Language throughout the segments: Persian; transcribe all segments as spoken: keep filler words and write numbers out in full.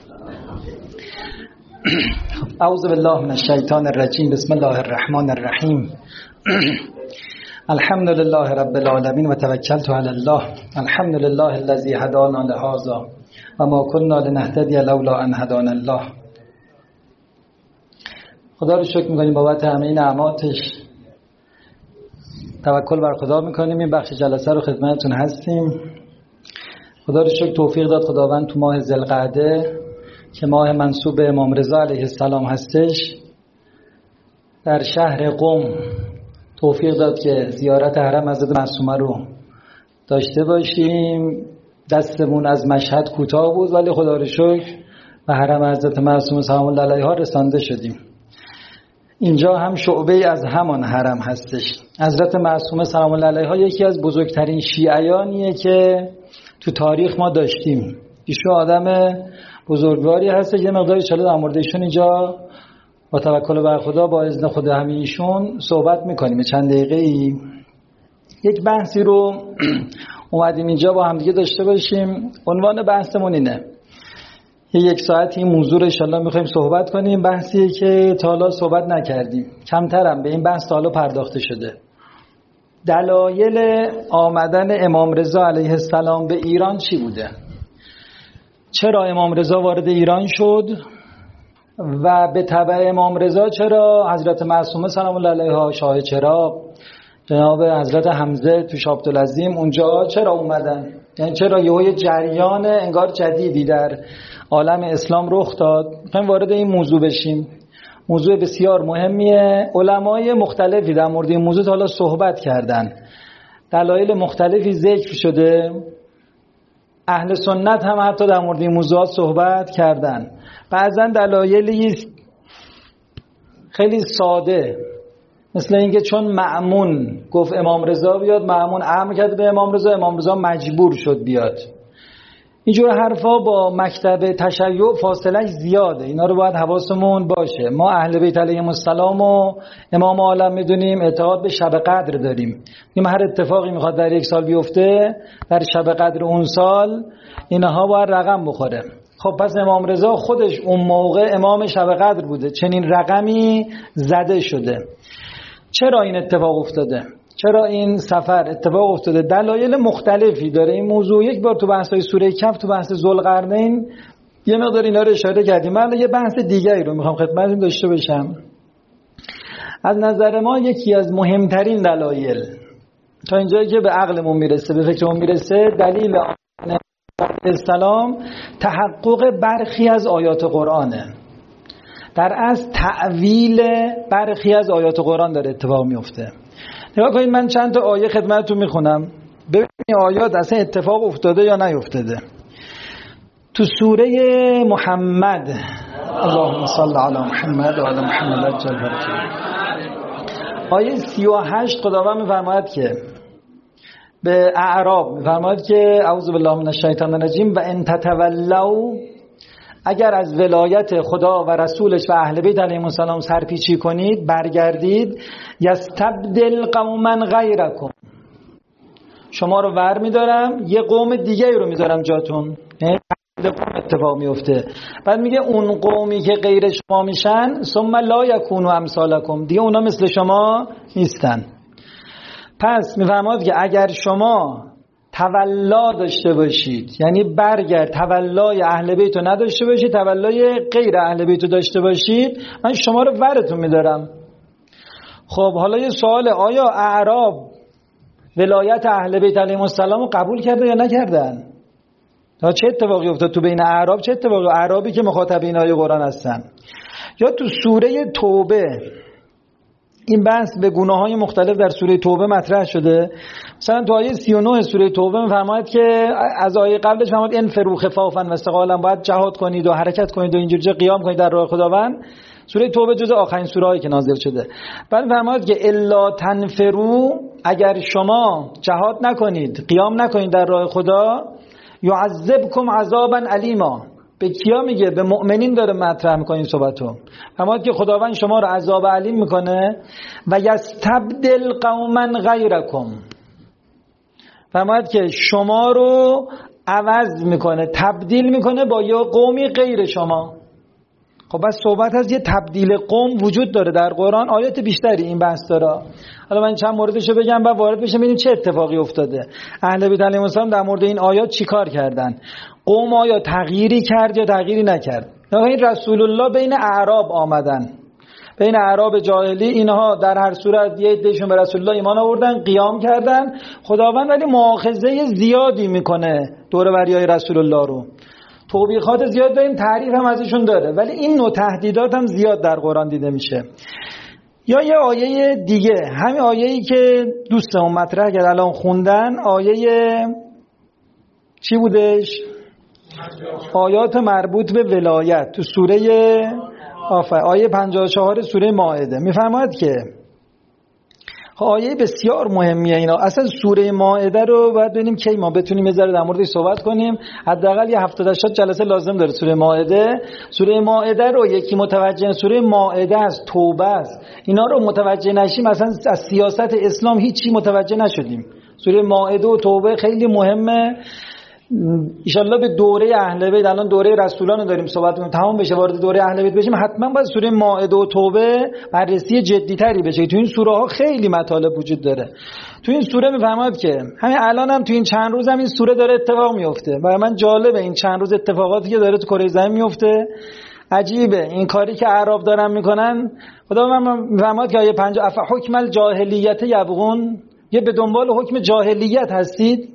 اعوذ بالله من الشیطان الرجیم. بسم الله الرحمن الرحیم. الحمد لله رب العالمین و توکلت علی الله. الحمد لله الذی هدانا لهذا و ما كنا لنهتدی لولا ان هدانا الله. خدا رو شکر می‌کنیم بابت همه نعماتش. توکل بر خدا می‌کنیم. این بخش جلسه رو خدمتتون هستیم. خدا رو شکر توفیق داد خداوند تو ماه ذوالقعده که ماه منسوب به امام رضا علیه السلام هستش، در شهر قم توفیق داد که زیارت حرم حضرت معصومه رو داشته باشیم. دستمون از مشهد کوتاه بود ولی خدا رو شکر به حرم حضرت معصومه سلام الله علیها رسانده شدیم. اینجا هم شعبه از همان حرم هستش. حضرت معصومه سلام الله علیها یکی از بزرگترین شیعیانیه که تو تاریخ ما داشتیم. ایشون آدم بزرگواری هست. یه مقداری چاله در مورد ایشون اینجا با توکل بر خدا با اذن خدا همین ایشون صحبت میکنیم. چند دقیقه ای یک بحثی رو اومدیم اینجا با هم دیگه داشته باشیم. عنوان بحثمون اینه، یه یک ساعتی این موضوع رو ان شاءالله میخوایم صحبت کنیم. بحثیه که تا حالا صحبت نکردیم، کمترم به این بحث تا حالا پرداخته شده. دلایل آمدن امام رضا علیه السلام به ایران چی بوده؟ چرا امام رضا وارد ایران شد و به تبع امام رضا چرا حضرت معصومه سلام الله علیها، شاه چراغ، جناب حضرت حمزه توش عبدالعظیم اونجا چرا اومدن؟ یعنی چرا یه جریان انگار جدیدی در عالم اسلام رخ داد؟ میخوایم وارد این موضوع بشیم. موضوع بسیار مهمیه. علمای مختلفی در مورد این موضوع حالا صحبت کردن، دلایل مختلفی ذکر شده. اهل سنت هم حتی در مورد این موضوعات صحبت کردن. بعضا دلایلی خیلی ساده، مثل اینکه چون مأمون گفت امام رضا بیاد، مأمون امر کرد به امام رضا، امام رضا مجبور شد بیاد. اینجور حرفا با مکتب تشیع فاصله زیاده. اینا رو باید حواسمون باشه. ما اهل بیت علیهم السلام و امام عالم میدونیم، اعتقاد به شب قدر داریم. این هر اتفاقی میخواد در یک سال بیفته، در شب قدر اون سال اینها باید رقم بخوره. خب پس امام رضا خودش اون موقع امام شب قدر بوده، چنین رقمی زده شده. چرا این اتفاق افتاده؟ چرا این سفر اتفاق افتاده؟ دلایل مختلفی داره این موضوع. یک بار تو بحث‌های سوره کهف، تو بحث ذوالقرنین یه مقدار اینا رو اشاره کردیم. من یه بحث دیگری رو میخوام خدمتتون داشته باشم. از نظر ما یکی از مهمترین دلایل تا اینجایی که به عقلمون میرسه، به فکرمون میرسه، دلیل اسلام تحقق برخی از آیات قرآنه. در اصل تعویل برخی از آیات قرآن داره اتفاق میفته. نگاه کنید، من چند تا آیه خدمتتون میخونم ببینید آیات اصلا اتفاق افتاده یا نیفتاده. تو سوره محمد، اللهم صل علی محمد و علی محمد عجل برکاته، آیه سی و هشت خداوند میفرماید که به اعراب میفرماید که اعوذ بالله من الشیطان الرجیم و ان تتولوا، اگر از ولایت خدا و رسولش و اهل بیت علیهم السلام سرپیچی کنید، برگردید، یستبدل قوما غیرکم، شما رو ور میدارم یه قوم دیگه رو میذارم جاتون. اتفاق میفته. بعد میگه اون قومی که غیر شما میشن ثم لا یکونوا امثالکم، دیگه اونا مثل شما نیستن. پس میفرماد که اگر شما تولا داشته باشید، یعنی برگرد تولای اهل بیت رو نداشته باشید، تولای غیر اهل بیت رو داشته باشید، من شما رو ورتون میدارم. خب حالا یه سوال، آیا اعراب ولایت اهل بیت علیهم السلام رو قبول کرده یا نکردن؟ تا چه اتفاقی افتاد تو بین اعراب؟ چه اتفاقی؟ اعرابی که مخاطب این آیه قرآن هستن. یا تو سوره توبه این بحث به گناه‌های مختلف در سوره توبه مطرح شده. مثلا تو آیه سی و نه سوره توبه می‌فرماید که از آیه قبلش می‌فرماید ان فرو خفافا و استقالا، باید جهاد کنید و حرکت کنید و اینجوری قیام کنید در راه خداوند. سوره توبه جزء آخرین سوره‌ای که نازل شده. بعد می‌فرماید که الا تنفروا، اگر شما جهاد نکنید، قیام نکنید در راه خدا، یعذبکم عذابا الیما، به کیا میگه؟ به مؤمنین داره مطرح میکنه این صحبتو. فرمود که خداوند شما رو عذاب علیم میکنه و یستبدل قوما غیرکم، فرمود که شما رو عوض میکنه، تبدیل میکنه با یه قومی غیر شما. خب بس صحبت از یه تبدیل قوم وجود داره در قرآن، آیات بیشتری این بحث داره. حالا من چند موردشو بگم و وارد بشم ببینیم چه اتفاقی افتاده. اهل بیت علیهم السلام در مورد این آیات چیکار کردن؟ قوم آیا تغییری کرد یا تغییری نکرد؟ این رسول الله بین اعراب آمدن، بین اعراب جاهلی، اینها در هر صورت یه عدهشون به رسول الله ایمان آوردن، قیام کردن. خداوند ولی مؤاخذه زیادی میکنه دور و بریای رسول الله رو، توبیخات زیاد داریم، تعریف هم ازشون داره، ولی این نوع تهدیدات هم زیاد در قرآن دیده میشه. یا یه آیه دیگه، همین آیه‌ای که دوستمون مطرح کرد الان خوندن، آیه چی بودش؟ آیات مربوط به ولایت تو سوره آفر، آیه پنجاه و چهار سوره مائده میفرماید که آیه بسیار مهمیه اینا. اصلا سوره مائده رو باید ببینیم کی ما بتونیم یه ذره در موردش صحبت کنیم. حداقل یه هفتاد هشتاد جلسه لازم داره سوره مائده. سوره مائده رو یکی متوجه سوره مائده است، توبه است، اینا رو متوجه نشیم اصلا از سیاست اسلام هیچی متوجه نشدیم. سوره مائده و توبه خیلی مهمه. ایشالله به دوره اهل بیت، الان دوره رسولان رو داریم صحبت می‌کنیم، تمام بشه وارد دوره اهل بیت بشیم، حتما باید سوره مائده و توبه بررسی جدی‌تری بشه. تو این سوره ها خیلی مطالب وجود داره. تو این سوره میفهمید که همین الان هم تو این چند روز هم این سوره داره اتفاق میفته. برای من جالبه این چند روز اتفاقاتی که داره تو کره زمین میفته. عجیبه این کاری که اعراب دارن میکنن. خدا من میفهمید که آیه پنجاه اف حکم الجاهلیت یبغون، یه به دنبال حکم جاهلیت هستید.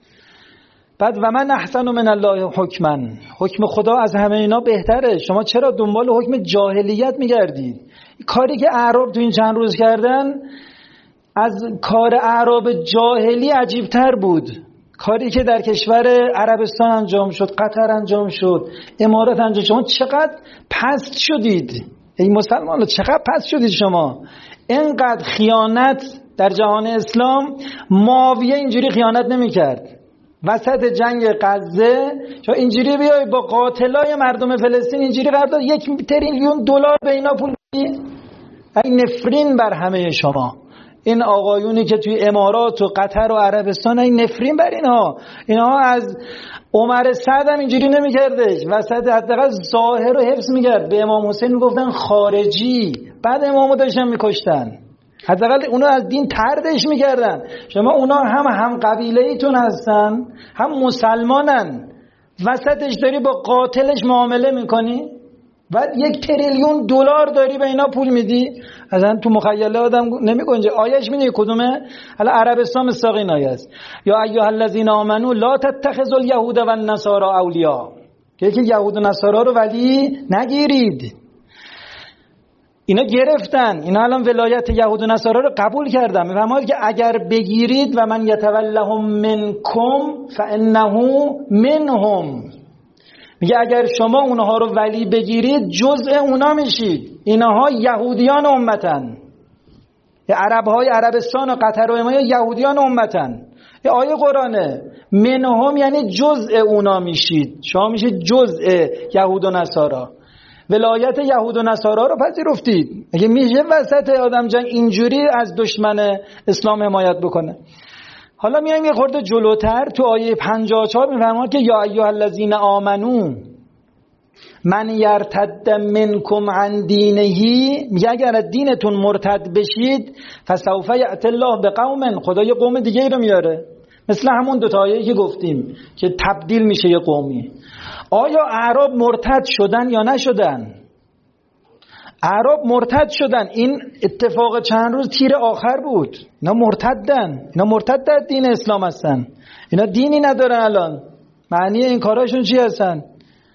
بعد و من احسن من الله حکما، حکم خدا از همه اینا بهتره، شما چرا دنبال حکم جاهلیت میگردید؟ کاری که اعراب تو این چند روز کردن از کار اعراب جاهلی عجیبتر بود. کاری که در کشور عربستان انجام شد، قطر انجام شد، امارات انجام شد. شما چقدر پست شدید ای مسلمان، چقدر پست شدید شما. اینقدر خیانت در جهان اسلام، معاویه اینجوری خیانت نمی‌کرد. وسط جنگ غزه شما اینجوری بیای با قاتلای مردم فلسطین اینجوری قرارداد یک تریلیون دلار به اینا پول بدی؟ این نفرین بر همه شما. این آقایونی که توی امارات و قطر و عربستان، این نفرین بر اینها. اینها از عمر سعد هم اینجوری نمی‌کردش، وسط حداقل ظاهر رو حفظ می‌کرد. به امام حسین میگفتن خارجی، بعد امامو داشتن می‌کشتن، حداقل اونا از دین طردش میکردن. شما اونا هم هم قبیله ایتون هستن، هم مسلمانن، وسطش داری با قاتلش معامله میکنی، بعد یک تریلیون دلار داری به اینا پول میدی. اصلا تو مخیله آدم نمیگنجه. آیهش میدونی کدومه؟ حالا عربستان مستاق این آیه است، یا ایها الذین آمنو لا تتخذوا الیهود و النصارى اولیاء، که که یهود و نصارا رو ولی نگیرید. اینا گرفتن، اینا الان ولایت یهود و نصارا رو قبول کردن. میفهمید که اگر بگیرید و من یتولهم منکم فانه منهم، میگه اگر شما اونها رو ولی بگیرید جزء اونا میشید. اینها یهودیان امتن، عربهای عربستان و قطر و اینا یهودیان امتن. این آیه قرآنه. منهم یعنی جزء اونا میشید، شما میشید جزء یهود و نصارا. ولایت یهود و نصارا رو پذیرفتید. اگه میشه وسط آدم جان اینجوری از دشمن اسلام حمایت بکنه. حالا میایم یه خورده جلوتر تو آیه پنجاه و چهار میفرماد که یا ایها الذین آمنو من یرتد منکم عن دینه، میگه اگر از دینتون مرتد بشید فسوف یأتی الله بقوم، خدا یه قوم دیگه رو میاره، مثل همون دو تا آیه‌ای که گفتیم که تبدیل میشه یه قومی. آیا اعراب مرتد شدن یا نشدن؟ اعراب مرتد شدن. این اتفاق چند روز تیر آخر بود. اینا مرتدن، اینا مرتد در دین اسلام هستن، اینا دینی ندارن. الان معنی این کاراشون چی هستن؟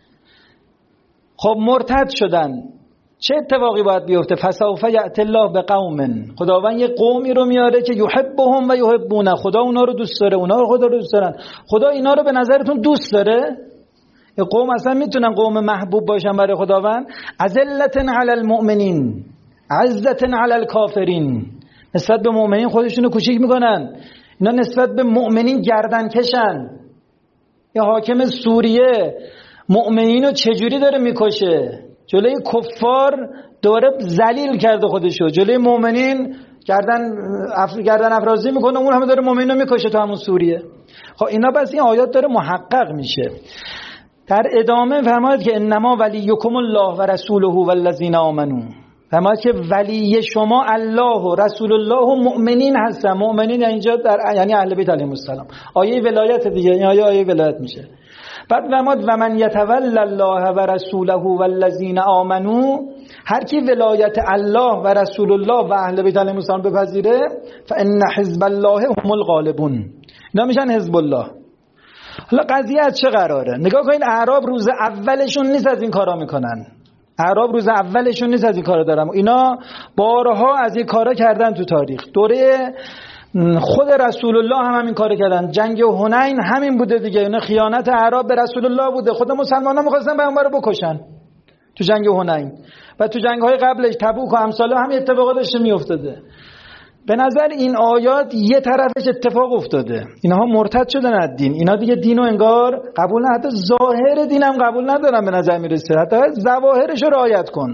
خب مرتد شدن، چه اتفاقی باید بیفته؟ فسوف یأتی الله بقوم، خداوند یه قومی رو میاره که یحبهم و یحبونه، خدا اونا رو دوست داره، اونا رو خدا رو دوست دارن. خدا اینا رو به نظرتون دوست داره؟ یه قوم اصلا میتونن قوم محبوب باشن برای خداوند؟ اذلة علی المؤمنین عزة علی الکافرین، نسبت به مؤمنین خودشونو کوچیک میکنن. اینا نسبت به مؤمنین گردن کشن. یه حاکم سوریه مؤمنینو چجوری داره میکشه؟ جلوی کفار داره ذلیل کرده خودشو، جلوی مؤمنین گردن اف... گردن افرازی میکنه، اون همه داره مؤمنینو میکشه تو همون سوریه. خب اینا بس این آیات داره محقق میشه. در ادامه فرماید که انما ولیکم الله و رسوله والذین آمنوا، فرماید که ولی شما الله و رسول الله و مؤمنین هستن. مؤمنین اینجا در یعنی اهل بیت علیهم السلام. آیه ولایت دیگه، این آیه آیه ولایت میشه. بعد فرماید و من یتول الله و رسوله والذین آمنوا، هر کی ولایت الله و رسول الله و اهل بیت علیهم السلام بپذیره فان حزب الله هم الغالبون، اینا میشن حزب الله. حالا قضیه از چه قراره؟ نگاه کنید، اعراب روز اولشون نیست از این کارا میکنن. اعراب روز اولشون نیست از این کارا دارن. اینا بارها از این کارا کردن تو تاریخ. دوره خود رسول الله هم همین کارو کردن. جنگ حنین همین بوده دیگه. اینا خیانت اعراب به رسول الله بوده. خود مسلمان‌ها می‌خواستن پیامبر رو بکشن تو جنگ حنین و تو جنگ‌های قبلش تبوک و امثال هم اتفاقات داشته میافتاده. به نظر این آیات یه طرفش اتفاق افتاده، اینها مرتد شدن از دین، اینا دیگه دینو انگار قبول نه، حتی ظاهر دینم قبول ندارن به نظر میرسه، حتی ظواهرش رو رعایت کن.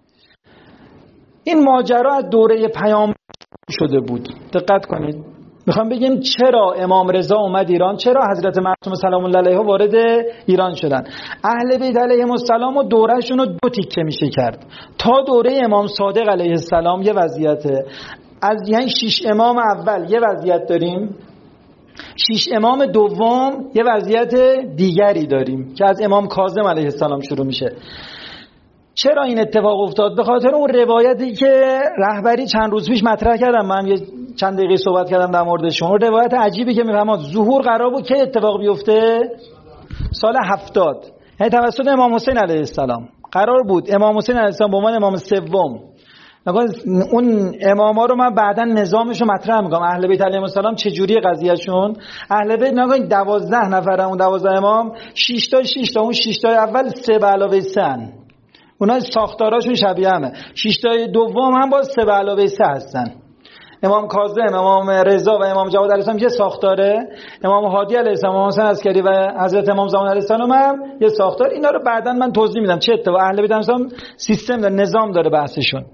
این ماجرا از دوره پیامبر شده بود. دقت کنید، میخوام بگیم چرا امام رضا اومد ایران، چرا حضرت معصومه سلام الله علیها وارد ایران شدن. اهل بیت علیهم السلام و دورهشون رو دو تیکه میشه کرد. تا دوره امام صادق علیه السلام یه وضعیته، از یعنی شش امام اول یه وضعیت داریم، شش امام دوم یه وضعیت دیگری داریم که از امام کاظم علیه السلام شروع میشه. چرا این اتفاق افتاد؟ به خاطر اون روایتی که رهبری چند روز پیش مطرح کردم، من یه چند دقیقه صحبت کردم در موردشون. اون روایت عجیبی که میفهمید ظهور قرار بود که اتفاق بیفته سال هفتاد، یعنی توسط امام حسین علیه السلام قرار بود. امام حسین علیه السلام به عنوان امام سوم، اون اماما رو من بعداً نظامش رو مطرح میگم، اهل بیت علیهم السلام چجوری قضیهشون. اهل بیت نگاین دوازده نفره، اون دوازده امام شش تا شش تا اون شش تا اول سه به علاوه سه، اونا ساختاراشون شبیه همه. شش تا دوم هم باز سه به علاوه سه هستن. امام کاظم، امام رضا و امام جواد علیه السلام یه ساختاره، امام هادی علیه السلام، امام حسین عسکری و حضرت امام زمان علیه السلام هم یه ساختار. اینا رو بعداً من توضیح میدم چه اتفاق. اهل بیت السلام سیستم داره، نظام داره بحثشون.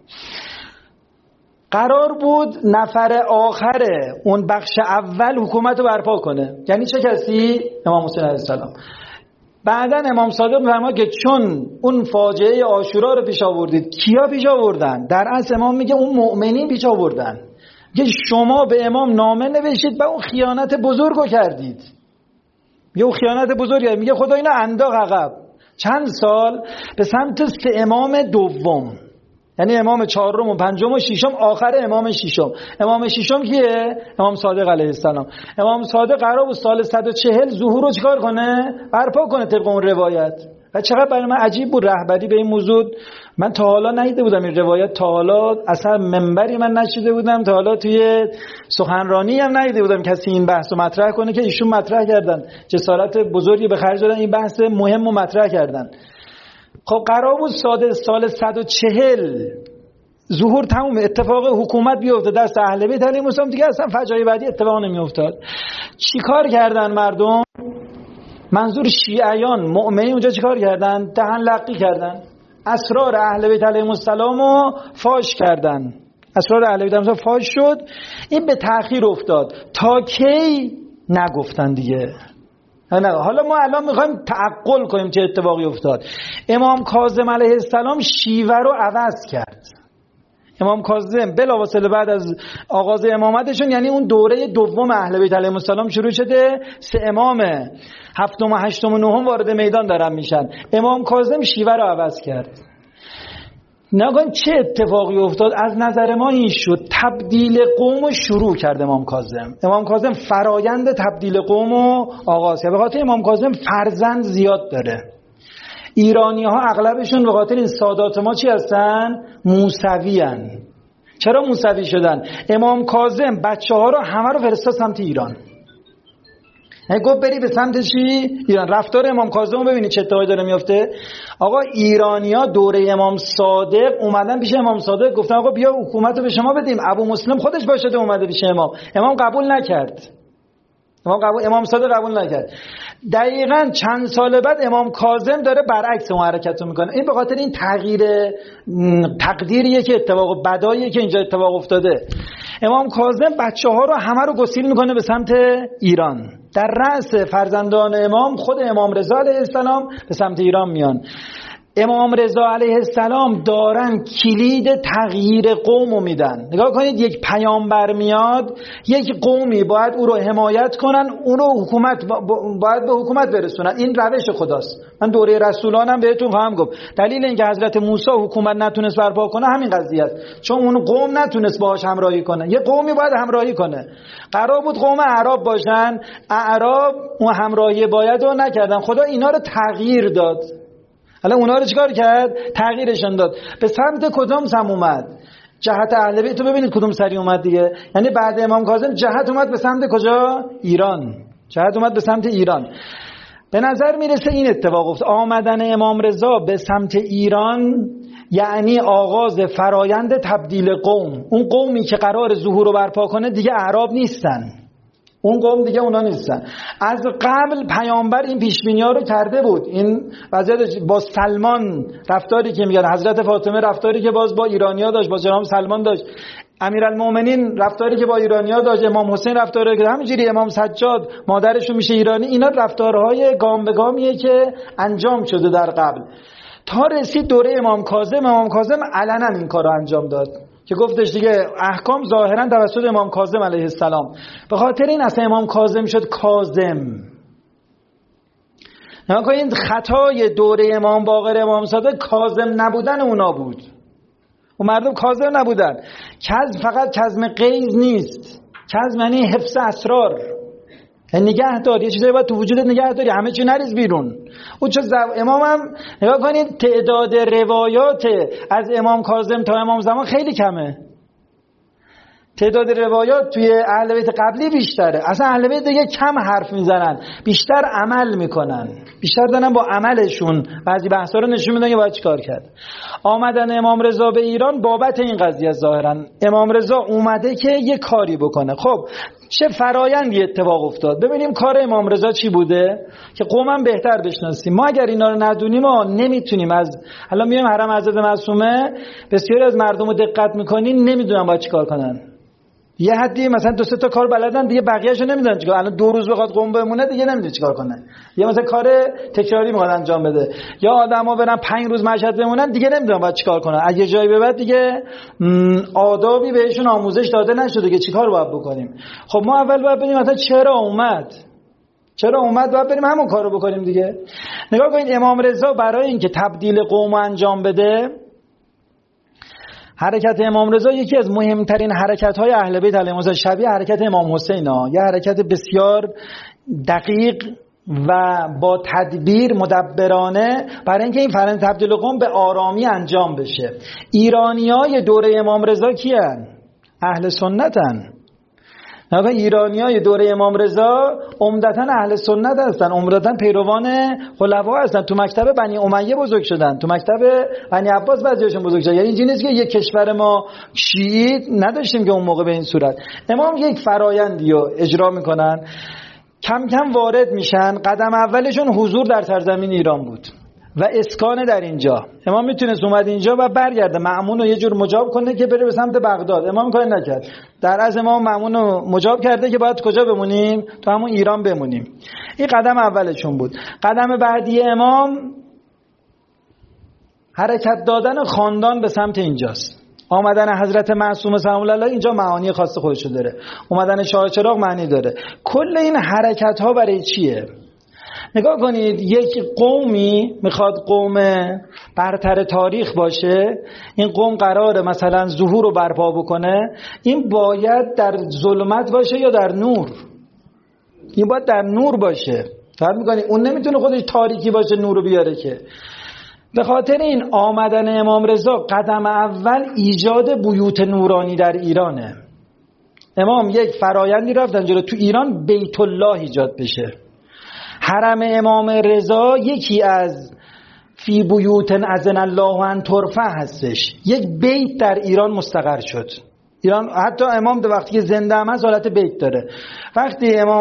قرار بود نفر آخر اون بخش اول حکومت رو برپا کنه. یعنی چه کسی؟ امام حسین علیه السلام. بعداً امام صادق می‌فرماد که چون اون فاجعه عاشورا رو پیش آوردید، کیا پیش آوردن؟ در اصل امام میگه اون مؤمنین پیش آوردن. که شما به امام نامه نوشتید و اون خیانت بزرگو کردید. میگه اون خیانت بزرگه. میگه خدا اینا انداخت عقب چند سال به سمت سه امام دوم، یعنی امام چهارم و پنجم و ششم، آخر امام ششم. امام ششم کیه؟ امام صادق علیه السلام. امام صادق قرار بود سال صد و چهل ظهور رو چیکار کنه؟ برپا کنه طبق اون روایت. و چقدر برای من عجیب بود رهبری به این موضوع. من تا حالا ندیده بودم این روایت، تا حالا اصلا منبری من نشیده بودم، تا حالا توی سخنرانی هم ندیده بودم کسی این بحث رو مطرح کنه که ایشون مطرح کردن. جسارت بزرگی به خرج دادن، این بحث مهم رو مطرح کردن. خب قرار بود سال صد و چهل ظهور تموم، اتفاق حکومت بیفته دست اهل بیت علیهم السلام، دیگه اصلا فجایع بعدی اتفاق نمیافتاد. چیکار کردن مردم؟ منظور شیعیان مؤمنین اونجا چیکار کردن؟ دهن لقی کردن، اسرار اهل بیت علیهم السلام رو فاش کردن. اسرار اهل بیت علیهم السلام فاش شد. این به تأخیر افتاد. تا کی؟ نگفتن دیگه. نه حالا ما الان میخوایم تعقل کنیم چه اتفاقی افتاد. امام کاظم علیه السلام شیوه رو عوض کرد. امام کاظم بلافاصله بعد از آغاز امامتشون، یعنی اون دوره دوم اهل بیت علیهم السلام شروع شده، سه امام هفتم و هشتم و نهم وارد میدان دارن میشن. امام کاظم شیوه رو عوض کرد. نگاه چه اتفاقی افتاد. از نظر ما این شد تبدیل قوم رو شروع کرد امام کاظم. امام کاظم فرایند تبدیل قوم رو آغاز کرد. به خاطر امام کاظم فرزند زیاد داره. ایرانی ها اغلبشون به خاطر این سادات ما چی هستن؟ موسوی هن. چرا موسوی شدن؟ امام کاظم بچه ها رو همه رو فرستاد سمت ایران. یعنی گفت بری به سمت چی؟ ایران. رفتار امام کاظم رو ببینید چه اتفاقی داره میفته. آقا ایرانی‌ها دوره امام صادق اومدن پیش امام صادق گفتن آقا بیا حکومت رو به شما بدیم. ابو مسلم خودش باشده اومده پیش امام. امام قبول نکرد. امام قبول امام صادق قبول نکرد. دقیقاً چند سال بعد امام کاظم داره برعکس اون حرکت رو میکنه. این به خاطر این تغییر تقدیریه که اتفاق بداییه که اینجا اتفاق افتاده. امام کاظم بچه ها رو همه رو گسیل میکنه به سمت ایران. در رأس فرزندان امام خود امام رضا علیه السلام به سمت ایران میان. امام رضا علیه السلام دارن کلید تغییر قوم رو میدن. نگاه کنید، یک پیامبر میاد، یک قومی باید او رو حمایت کنن، اون رو حکومت باید به حکومت برسونن. این روش خداست. من دوره رسولانم بهتون خواهم گفت دلیل اینکه حضرت موسی حکومت نتونست برپا کنه همین قضیه است، چون اون قوم نتونست باهاش همراهی کنه. یه قومی باید همراهی کنه. قرار بود قوم اعراب باشن، اعراب اون همراهی باید رو نکردن. خدا اینا رو تغییر داد. حالا اونا رو چیکار کرد؟ تغییرشون داد. به سمت کدوم سم اومد؟ جهت اهل بیت. تو ببینید کدوم سری اومد دیگه. یعنی بعد امام کاظم جهت اومد به سمت کجا؟ ایران. جهت اومد به سمت ایران. به نظر میرسه این اتفاق افتاد. آمدن امام رضا به سمت ایران یعنی آغاز فرایند تبدیل قوم. اون قومی که قرار ظهور رو برپا کنه دیگه اعراب نیستن. اون قوم دیگه اونا نیستن. از قبل پیامبر این پیشبینی‌ها رو کرده بود. این وضعیت با سلمان رفتاری که میگن، حضرت فاطمه رفتاری که باز با ایرانی‌ها داشت، با جناب سلمان داشت، امیرالمومنین رفتاری که با ایرانی‌ها داشت، امام حسین رفتاری که همینجوری، امام سجاد مادرشون میشه ایرانی. اینا رفتارهای گام به گامیه که انجام شده در قبل. تا رسید دوره امام کاظم. امام کاظم علنا این کارو انجام داد که گفتش دیگه احکام ظاهرا توسط امام کاظم علیه السلام. به خاطر این اصلا امام کاظم شد کاظم. نگاه کنید، خطای دوره امام باقر امام صادق کاظم نبودن اونا بود. و مردم کاظم نبودن. کظم فقط کظم غیظ نیست. کظم یعنی حفظ اسرار، نگه داری. یه چیزایی باید تو وجودت نگه داری، همه چی نریز بیرون. اون چه زو... امام هم نگاه کنید تعداد روایات از امام کاظم تا امام زمان خیلی کمه. تعداد روایات توی اهل بیت قبلی بیشتره. اصلا اهل بیت دیگه کم حرف میزنن، بیشتر عمل میکنن، بیشتر دارن با عملشون بعضی بحثا رو نشون میدن که باید چیکار کرد. آمدن امام رضا به ایران بابت این قضیه ظاهرا امام رضا اومده که یه کاری بکنه. خب چه فرایندی اتفاق افتاد؟ ببینیم کار امام رضا چی بوده که قومم بهتر بشناسیم. ما اگر اینا رو ندونیم ما نمیتونیم. از حالا میایم حرم حضرت معصومه، بسیاری از مردم رو دقت میکنین نمیدونن باید چیکار کنن. یه حدی مثلا دو سه تا کار بلدن دیگه بقیه‌اشو نمیدونن چیکار. الان دو روز بخواد قوم بمونه دیگه نمیدونه چیکار کنه. یا مثلا کار تکراری میخواد انجام بده، یا آدما برن پنج روز مشهد بمونن دیگه نمیدونن باید چیکار کنن. از یه جایی به بعد دیگه آدابی بهشون آموزش داده نشده که چیکار باید بکنیم. خب ما اول باید ببینیم مثلا چرا اومد. چرا اومد باید بریم همون کارو بکنیم دیگه. نگاه کنید امام رضا برای اینکه تبدیل قوم انجام بده، حرکت امام رضا یکی از مهمترین حرکت‌های اهل بیت علیهم السلام، شبیه حرکت امام حسین ها، یه حرکت بسیار دقیق و با تدبیر مدبرانه برای اینکه این فرآیند تبدیل قوم به آرامی انجام بشه. ایرانیای دوره امام رضا کیان؟ اهل سنتن. نگاه ایرانیای دوره امام رضا عمدتاً اهل سنت هستن، عمدتاً پیروان خلفا هستن. تو مکتب بنی امیه بزرگ شدن، تو مکتب بنی عباس بعضیاشون بزرگ شدن. یعنی اینجوری نیست که یک کشور ما شیعی نداشتیم که اون موقع به این صورت. امام یک فرایندی رو اجرا میکنن، کم کم وارد میشن. قدم اولشون حضور در سرزمین ایران بود و اسکان در اینجا. امام میتونست اومد اینجا و برگرده، مأمون رو یه جور مجاب کنه که بره به سمت بغداد. امام کاری نکرد. در از امام مأمون رو مجاب کرده که باید کجا بمونیم؟ تو همون ایران بمونیم. این قدم اولشون بود. قدم بعدی امام حرکت دادن خاندان به سمت اینجاست. آمدن حضرت معصومه سلام الله علیه اینجا معانی خاص خودش داره. اومدن شاه چراغ معنی داره. کل این حرکت ها برای چیه؟ نگاه کنید، یک قومی میخواد قوم برتر تاریخ باشه، این قوم قراره مثلا ظهور رو برپا بکنه، این باید در ظلمت باشه یا در نور؟ این باید در نور باشه. فهم میکنید؟ اون نمیتونه خودش تاریکی باشه نور رو بیاره که. به خاطر این آمدن امام رضا قدم اول ایجاد بیوت نورانی در ایرانه. امام یک فرایندی رفتن جلو، تو ایران بیت الله ایجاد بشه. حرم امام رضا یکی از فی بیوت اذن الله ان ترفع هستش. یک بیت در ایران مستقر شد. ایران حتی امام در وقتی که زنده هم هست حالت بیت داره. وقتی امام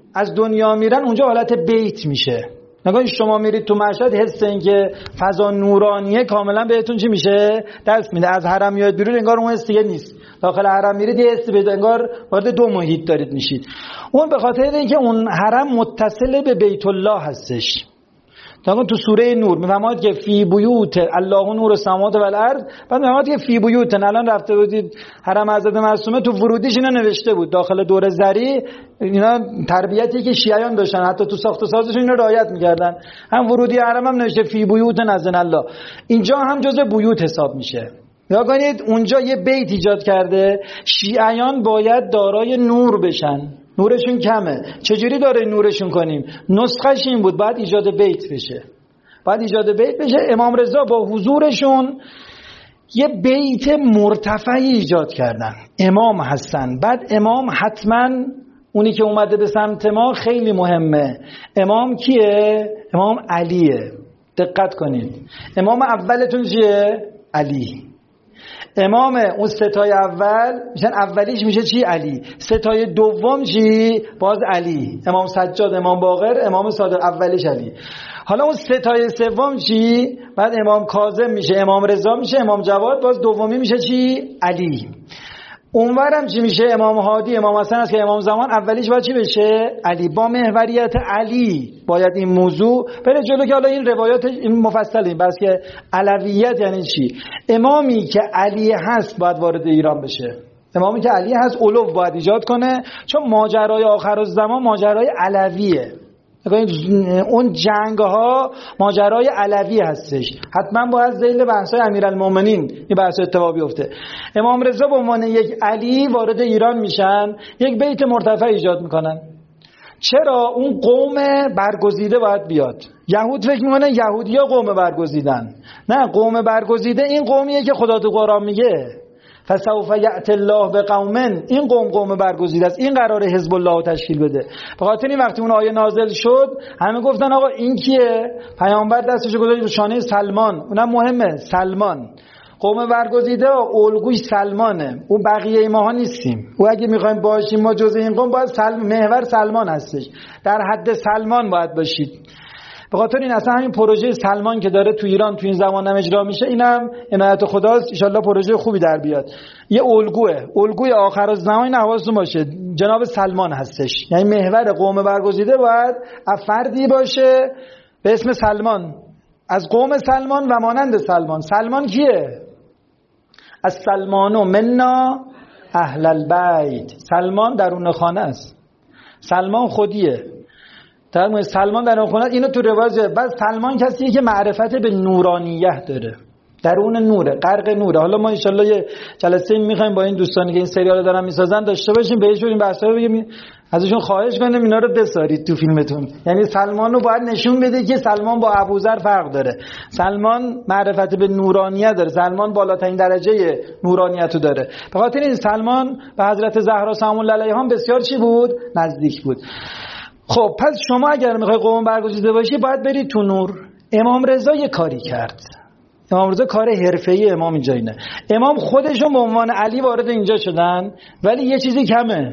از دنیا میرن اونجا حالت بیت میشه. نگاه شما میرید تو مشهد حس این که فضا نورانیه کاملا بهتون چی میشه؟ دست میده. از حرم میاد بیرون انگار اون حس دیگه نیست. داخل حرم میرید یه حس بده انگار وارد دو محیط دارید میشید. اون به خاطر اینکه اون حرم متصل به بیت الله هستش. تا تو سوره نور میفهمید که فی بیوت الله نور السماوات و الارض، بعد میفهمید که فی بیوت، الان رفته بودید حرم حضرت معصومه تو ورودیش اینا نوشته بود داخل دور زری، اینا تربیتی که شیعیان داشتن حتی تو ساخت و سازشون اینو رعایت میکردن، هم ورودی حرم هم نوشته فی بیوت نزن الله، اینجا هم جزء بیوت حساب میشه. یا کنید اونجا یه بیت ایجاد کرده، شیعیان باید دارای نور بشن، نورشون کمه. چجوری داره نورشون کنیم؟ نسخش این بود، بعد ایجاد بیت بشه. بعد ایجاد بیت بشه. امام رضا با حضورشون یه بیت مرتفعی ایجاد کردن. امام هستن. بعد امام حتما اونی که اومده به سمت ما خیلی مهمه. امام کیه؟ امام علیه. دقت کنید. امام اولتون چیه؟ علی. امام اون ستای اول میشن، اولیش میشه چی؟ علی. ستای دوم چی؟ باز علی. امام سجاد، امام باقر، امام صادق، اولیش علی. حالا اون ستای سوم چی؟ بعد امام کاظم میشه، امام رضا میشه، امام جواد، باز دومی میشه چی؟ علی. اونورم چی میشه؟ امام هادی، امام حسن است که امام زمان، اولیش باید چی بشه؟ علی. با محوریت علی باید این موضوع بره جلو که حالا این روایات این مفصلین بس که علویت یعنی چی. امامی که علی هست باید وارد ایران بشه. امامی که علی هست علو باید ایجاد کنه، چون ماجرای آخرالزمان ماجرای علویه. اون جنگ ها ماجرای علوی هستش، حتما باید ذیل بحثای امیرالمومنین این بحث اتفاق بیفته. امام رضا به عنوان یک علی وارد ایران میشن، یک بیت مرتفع ایجاد میکنن. چرا؟ اون قوم برگزیده باید بیاد. یهود فکر میکنن یهودی‌ها قوم برگزیدن، نه، قوم برگزیده این قومیه که خدا تو قرآن میگه فسوف یأتی الله بقوم، این قوم قوم برگزیده است، این قراره حزب الله رو تشکیل بده. به خاطر این وقتی اون آیه نازل شد همه گفتن آقا این کیه؟ پیامبر دستش گذاشت رو شانه سلمان، اونم مهمه، سلمان قوم برگزیده الگوی سلمانه، اون بقیه ماها نیستیم. او اگه میخوایم باشیم ما جزء این قوم باید سلم محور سلمان هستش، در حد سلمان باید باشید. به خاطر این اصلا همین پروژه سلمان که داره تو ایران تو این زمان هم اجرا میشه، اینم عنایت خداست، ان شاءالله پروژه خوبی در بیاد. یه الگوه، الگوی آخرالزمان، حواستون باشه جناب سلمان هستش، یعنی محور قوم برگزیده باید فردی باشه به اسم سلمان، از قوم سلمان و مانند سلمان. سلمان کیه؟ از سلمانو منا اهل البیت، سلمان درون خانه است، سلمان خودیه. در سلمان در اون خونه اینو تو روایت. بعد سلمان کسیه که معرفت به نورانیت داره، درون نوره، غرق نوره. حالا ما ان شاءالله یه جلسه می‌خوایم با این دوستانی که این سریال دارن میسازن داشته باشیم، بهشون این بحثا رو بگیم، ازشون خواهش کنیم اینا رو بسارید تو فیلمتون. یعنی سلمان رو باید نشون بده که سلمان با ابوذر فرق داره، سلمان معرفت به نورانیت داره، سلمان بالاترین درجه نورانیت رو داره. به خاطر این سلمان به حضرت زهرا سلام الله علیها بسیار چی بود؟ نزدیک بود. خب پس شما اگر میخوای قوم برگزیده باشی باید برید تو نور. امام رضا یه کاری کرد. امام رضا کار حرفه‌ای امام اینجا اینه. امام خودشون به عنوان علی وارد اینجا شدن، ولی یه چیزی کمه.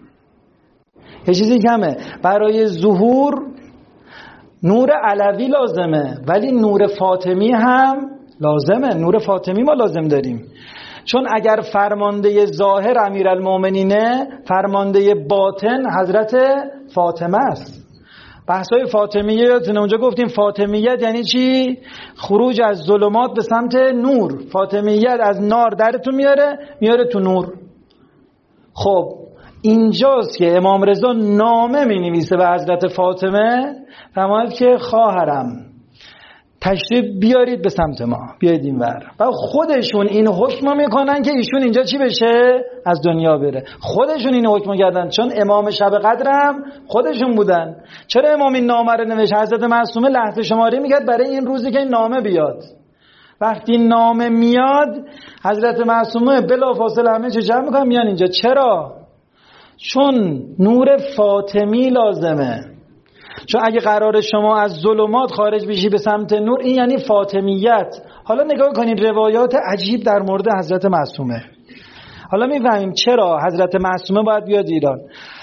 یه چیزی کمه. برای ظهور نور علوی لازمه، ولی نور فاطمی هم لازمه. نور فاطمی ما لازم داریم. چون اگر فرمانده ظاهر امیرالمومنینه، فرمانده باطن حضرت فاطمه است. بحثای فاطمیه یادتونه اونجا گفتیم فاطمیت یعنی چی؟ خروج از ظلمات به سمت نور. فاطمیت از نار درتون میاره میاره تو نور. خب اینجاست که امام رضا نامه می نویسه به حضرت فاطمه، فرماید که خواهرم تشریف بیارید به سمت ما، بیایید اینور. و خودشون این حکم میکنن که ایشون اینجا چی بشه؟ از دنیا بره. خودشون این حکم کردن، چون امام شب قدرم خودشون بودن. چرا امام این نامه رو نوشت؟ حضرت معصومه لحظه شماری میکرد برای این روزی که این نامه بیاد. وقتی نامه میاد حضرت معصومه بلافاصله همه چه جمع میکنن میان اینجا. چرا؟ چون نور فاطمی لازمه. چون اگه قرار شما از ظلمات خارج بشی به سمت نور، این یعنی فاطمیت. حالا نگاه کنید روایات عجیب در مورد حضرت معصومه. حالا میفهمیم چرا حضرت معصومه باید بیاد ایران.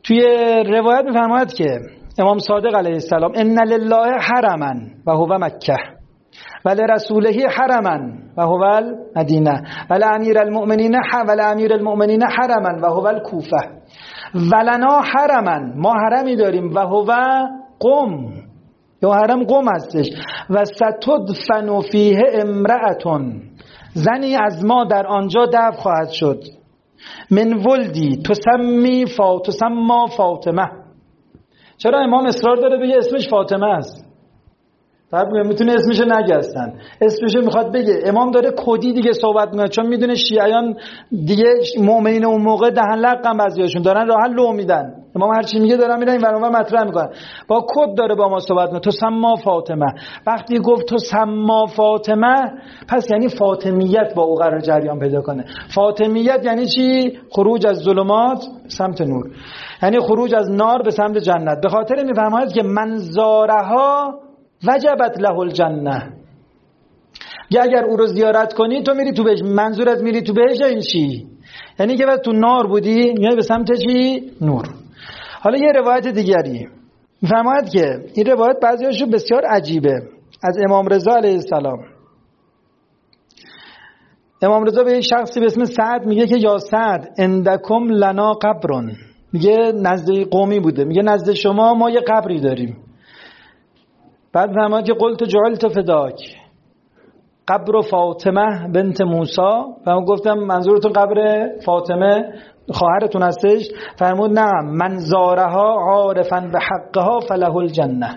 توی روایت میفرماید که امام صادق علیه السلام ان لله حرما و هو مکه و لرسوله حرما و هو المدینه و لامیر المؤمنین و لامیر المؤمنین حرما و هو الکوفه و لنا حرما ما حرمی داریم و هو قم یا حرم قم هستش و ستدفن فیه امرأتون زنی از ما در آنجا دفن خواهد شد من ولدی تسمی فا تسما فاطمه. چرا امام اصرار داره بگه اسمش فاطمه است؟ طب میتونه اسمش نگه اصلا، اسمش میخواد بگه. امام داره کدی دیگه صحبت میکنه، چون میدونه شیعیان دیگه مؤمنین اون موقع دهن لقم بعضیاشون دارن راه لو میدن. امام هر چی میگه دارن میرن این ور اون ور مطرح میکنن، با کد داره با ما صحبت میکنه. تو سما فاطمه، وقتی گفت تو سما فاطمه پس یعنی فاطمیت با او قرار جریان پیدا کنه. فاطمیت یعنی چی؟ خروج از ظلمات سمت نور، یعنی خروج از نار به سمت جنت. به خاطر میفرماید که منظارها وجبت له الجنه، یا اگر او رو زیارت کنی تو میری تو بهش. منظورت میری تو بهش این چی؟ یعنی که وقت تو نار بودی میای به سمت چی؟ نور. حالا یه روایت دیگری میفرماید که این روایت بعضیاشو بسیار عجیبه، از امام رضا علیه السلام. امام رضا به یک شخصی به اسم سعد میگه که یا سعد اندکم لنا قبرون، میگه نزد قومی بوده، میگه نزد شما ما یه قبری داریم. بعد فرماید که قلت جعلت فداک قبر فاطمه بنت موسی، و من گفتم منظورتون قبر فاطمه خواهرتون هستش؟ فرمود نه، من زارها عارفا به حقها فله الجنه.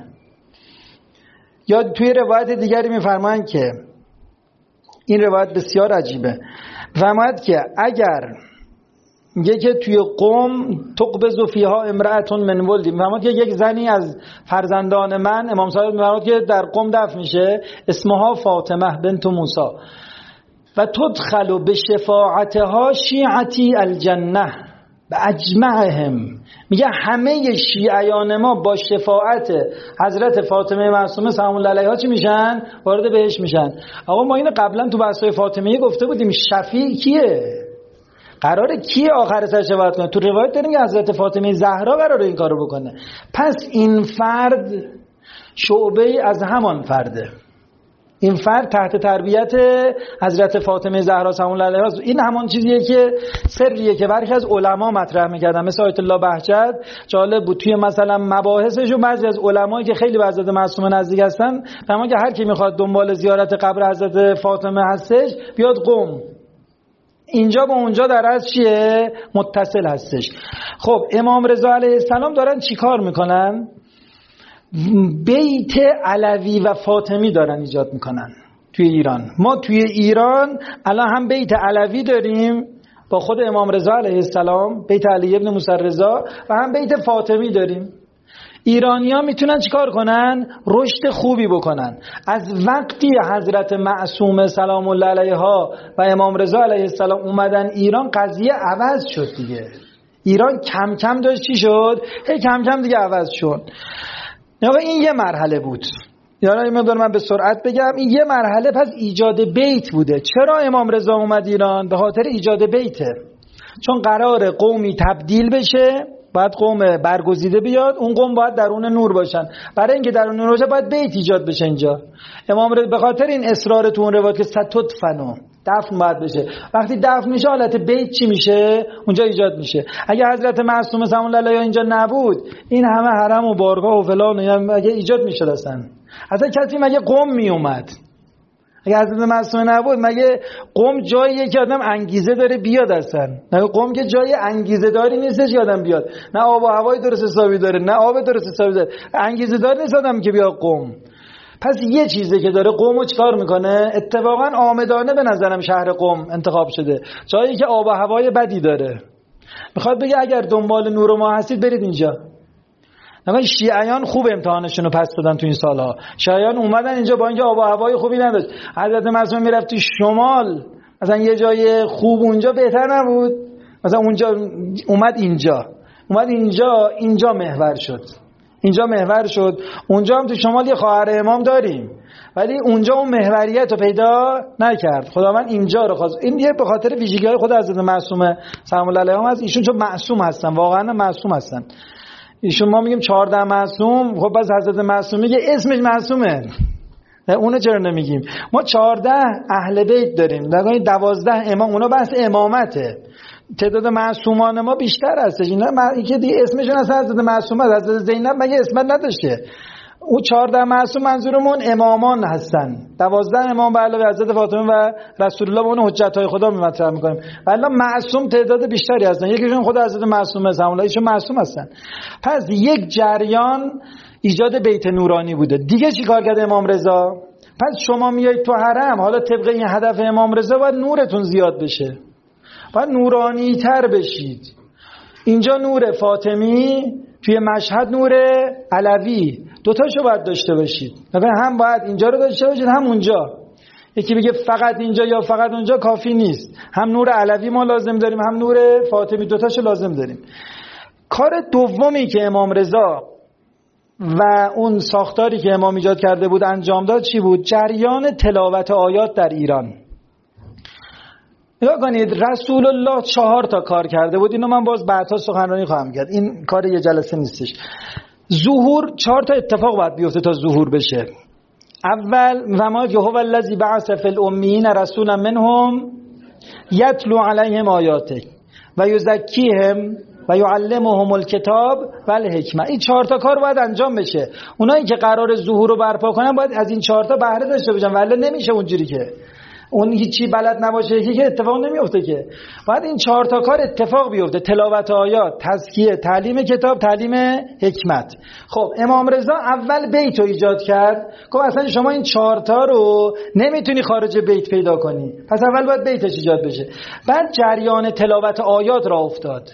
یا توی روایت دیگری میفرمایند که این روایت بسیار عجیبه، فرماید که اگر میگه که توی قوم تقبض فیها امرأتون من ولدی، میفرماید که یک زنی از فرزندان من، امام صادق میفرماید که در قوم دفن میشه، اسمها فاطمه بنت موسی و تدخل به شفاعتها شیعتی الجنه به اجمعهم. میگه همه شیعیان ما با شفاعت حضرت فاطمه معصومه سلام الله علیها چی میشن؟ وارد بهشت میشن. آقا ما اینو قبلا تو بحث‌های فاطمیه گفته بودیم، شفیع کیه؟ قراره کیه آخر سر شفاعت کنه؟ تو روایت داریم که حضرت فاطمه زهرا قراره این کارو بکنه. پس این فرد شعبه از همان فرده، این فرد تحت تربیت حضرت فاطمه زهرا سلام الله علیها. این همون چیزیه که سریه که برخی از علما مطرح میکردن، مثل آیت الله بهجت. جالب بود توی مثلا مباحثش و بعضی از علمایی که خیلی به حضرت معصومه نزدیک هستن فرمودن که هر کی میخواد دنبال زیارت قبر حضرت فاطمه هستش بیاد قم، اینجا با اونجا در از چیه؟ متصل هستش. خب امام رضا علیه السلام دارن چی کار میکنن؟ بیت علوی و فاطمی دارن ایجاد میکنن توی ایران. ما توی ایران الان هم بیت علوی داریم با خود امام رضا علیه السلام، بیت علی ابن موسی رضا، و هم بیت فاطمی داریم. ایرانی‌ها میتونن چیکار کنن؟ رشد خوبی بکنن. از وقتی حضرت معصومه سلام الله علیها و امام رضا علیه السلام اومدن ایران قضیه عوض شد دیگه. ایران کم کم داشت چی شد؟ هی کم کم دیگه عوض شد. این یه مرحله بود. یعنی این مقدار من به سرعت بگم، این یه مرحله پس ایجاد بیت بوده. چرا امام رضا اومد ایران؟ به خاطر ایجاد بیته. چون قرار قومی تبدیل بشه، باید قوم برگزیده بیاد، اون قوم باید درون نور باشن. برای اینکه درون نور باشه باید بیت ایجاد بشه اینجا. امام رضا به خاطر این اصرار تو اون روایت که ستدفنو دفن باید بشه. وقتی دفن میشه حالت بیت چی میشه؟ اونجا ایجاد میشه. اگه حضرت معصومه سلام الله علیها اینجا نبود، این همه حرم و بارگاه و فلان و اگه ایجاد میشد اصلا اصلا کسی مگه قم میومد؟ اگه حضرت معصومه نبود مگه قم جاییه که آدم انگیزه داره بیاد؟ اصلا نه، قم که جای انگیزه داری نیستش که آدم بیاد. نه آب و هوای درست حسابی داره، نه آب درست حسابی داره، انگیزه دار نیست آدم که بیاد قم. پس یه چیزی که داره قم رو چیکار میکنه؟ اتفاقا آمدانه به نظرم شهر قم انتخاب شده، جایی که آب و هوای بدی داره. میخواد بگه اگر دنبال نور و ما هستید برید اینجا. نگاه شیعیان خوب امتحانشون رو پس دادن تو این سالها. شیعیان اومدن اینجا با اینکه آب و هوای خوبی نداشت. حضرت معصومه میرفت تو شمال مثلا یه جای خوب، اونجا بهتر نبود؟ مثلا اونجا اومد اینجا، اومد اینجا، اینجا محور شد، اینجا محور شد. اونجا هم تو شمال یه خواهر امام داریم، ولی اونجا اون محوریت رو پیدا نکرد. خداوند اینجا رو خواست. این یه به خاطر ویژگی‌های خود حضرت معصومه سلام الله علیهم از ایشون چون معصوم هستن، واقعا معصوم هستن ایشون. ما میگیم چهارده معصوم، خب باز حضرت معصوم میگه اسمش معصومه، اونو چرا نمیگیم؟ ما چهارده اهل بیت داریم، در واقع دوازده امام، اونا بحث امامته. تعداد معصومان ما بیشتر هستش. اینا اینکه دیگه اسمشون اصلا حضرت معصومه، حضرت زینب مگه اسمت نداشته؟ اون چهارده معصوم منظورمون امامان هستن. دوازده امام به علاوه حضرت فاطمه و رسول الله به اون حجت‌های خدا مطرح می‌کنیم. ولی معصوم تعداد بیشتری هستن. یکیشون خود حضرت معصومه سلام ایشون معصوم هستن. پس یک جریان ایجاد بیت نورانی بوده. دیگه چیکار کرده امام رضا؟ پس شما میایید تو حرم، حالا طبق این هدف امام رضا باید نورتون زیاد بشه، باید نورانی تر بشید. اینجا نور فاطمی، توی مشهد نور علوی، دوتاشو باید داشته باشید. هم باید اینجا رو داشته باشید هم اونجا. یکی بگه فقط اینجا یا فقط اونجا کافی نیست، هم نور علوی ما لازم داریم هم نور فاطمی، دوتاشو لازم داریم. کار دومی که امام رضا و اون ساختاری که امام ایجاد کرده بود انجام داد چی بود؟ جریان تلاوت آیات در ایران. نگاه کنید رسول الله چهار تا کار کرده بود، اینو من باز بعدها سخنرانی خواهم کرد، این کار یه جلسه نیستش. ظهور، چهار تا اتفاق باید بیفته تا ظهور بشه. اول و ما که هو الذی بعث فی الامیین رسولا منهم یتلو علیهم آیاته و یزکیهم و یعلمهم الکتاب و الحکمه. این چهار تا کار باید انجام بشه. اونایی که قرار ظهور رو برپا کنن باید از این چهار تا بهره داشته باشن، ولی نمیشه اونجوری که اون هیچی بلد نباشه یکی که اتفاق نمیفته که. باید این چهار تا کار اتفاق بیفته: تلاوت آیات، تزکیه، تعلیم کتاب، تعلیم حکمت. خب امام رضا اول بیت رو ایجاد کرد. خب اصلا شما این چهار تا رو نمیتونی خارج بیت پیدا کنی، پس اول باید بیتش ایجاد بشه. بعد جریان تلاوت آیات را افتاد.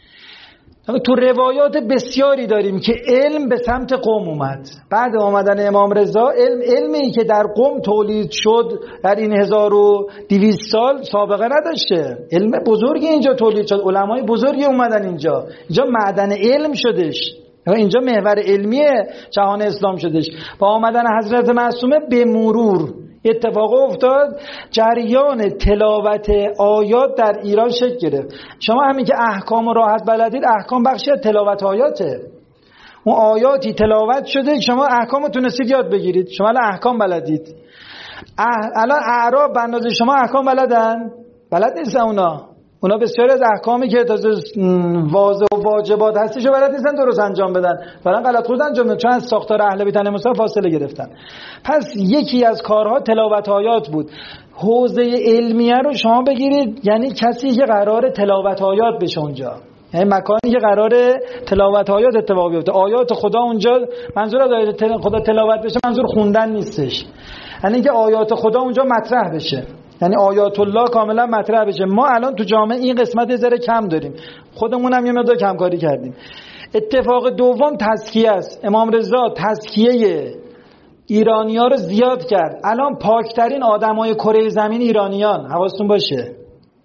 تو روایات بسیاری داریم که علم به سمت قم اومد. بعد آمدن امام رضا علم علمی که در قم تولید شد در این هزار و دویست سال سابقه نداشته. علم بزرگی اینجا تولید شد، علمای بزرگی اومدن اینجا. اینجا معدن علم شدش، اینجا محور علمی جهان اسلام شدش. با آمدن حضرت معصومه به مرور اتفاق افتاد، جریان تلاوت آیات در ایران شکل گرفت. شما همین که احکام راحت بلدید، احکام بخشی از تلاوت آیاته. اون آیاتی تلاوت شده شما احکام تونستید یاد بگیرید، شما الان احکام بلدید. الان اعراب بندازه شما احکام بلدن؟ بلد نیستن اونا. اونا بسیاری از احکامی که تازه واضح و واجبات هستیشو بلد نیستن درست انجام بدن، فعلا غلط خود انجام بدن، چون از ساختار اهل بیت علیهم فاصله گرفتن. پس یکی از کارها تلاوت آیات بود. حوزه علمیه رو شما بگیرید، یعنی کسی که قرار تلاوت آیات بشه اونجا، یعنی مکانی که قرار تلاوت آیات اتفاق بیفته. آیات خدا اونجا، منظور از آیات خدا تلاوت بشه منظور خوندن نیستش، یعنی که آیات خدا اونجا مطرح بشه، یعنی آیات الله کاملا مطرح بشه. ما الان تو جامعه این قسمت یه ذره کم داریم، خودمون هم یه مقدار کمکاری کردیم. اتفاق دوم تزکیه است. امام رضا تزکیه ایرانی‌ها رو زیاد کرد. الان پاکترین آدمای کره زمین ایرانیان، حواستون باشه.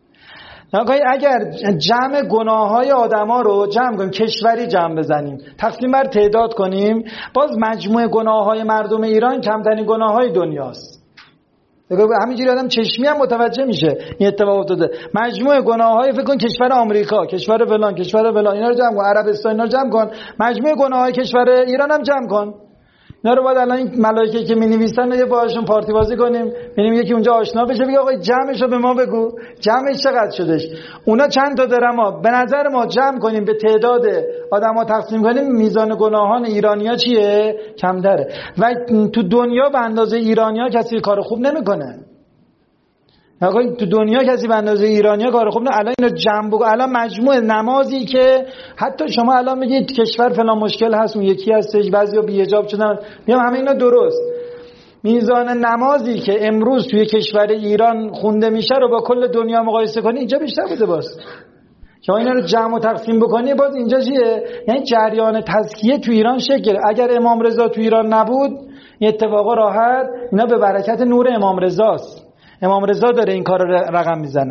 اگر جمع گناه‌های آدما رو جمع کنیم، کشوری جمع بزنیم، تقسیم بر تعداد کنیم، باز مجموع گناه‌های مردم ایران کمترین گناه‌های دنیاست. همینجوری آدم چشمی هم متوجه میشه این اتفاق افتاده. مجموع گناه‌های فکر کن کشور آمریکا، کشور فلان، کشور فلان، اینا رو جمع کن، عربستان اینا رو جمع کن، مجموع گناه‌های کشور ایران هم جمع کن. اینا رو باید الان این ملائکه که می‌نویسن یه باهاشون پارتی بازی کنیم، ببینیم یکی اونجا آشنا بشه بگه آقا جمعش رو به ما بگو، جمعش چقدر شدش. اونا چند تا داره، ما به نظر ما جمع کنیم به تعداد آدما تقسیم کنیم، میزان گناهان ایرانی‌ها چیه؟ کمتره. و تو دنیا به اندازه ایرانی‌ها کسی کار خوب نمی‌کنه. آقا تو دنیا کسی به اندازه ایرانی‌ها کار خوب نه. الان اینو جمع بگو، الان مجموع نمازی که حتی شما الان میگید کشور فلان مشکل هست، اون یکی هستش، بعضیا بی‌حجاب شدن، میگم همه اینا درست. میزان نمازی که امروز توی کشور ایران خونده میشه رو با کل دنیا مقایسه کنی، اینجا بیشتر بوده. باز شما اینا رو جمع و تقسیم بکنی، باز اینجا چیه؟ یعنی جریان تزکیه تو ایران شکل گرفت. اگر امام رضا تو ایران نبود این اتفاقا راحت، اینا به برکت نور امام رضاست. امام رضا داره این کار رو رقم میزنه.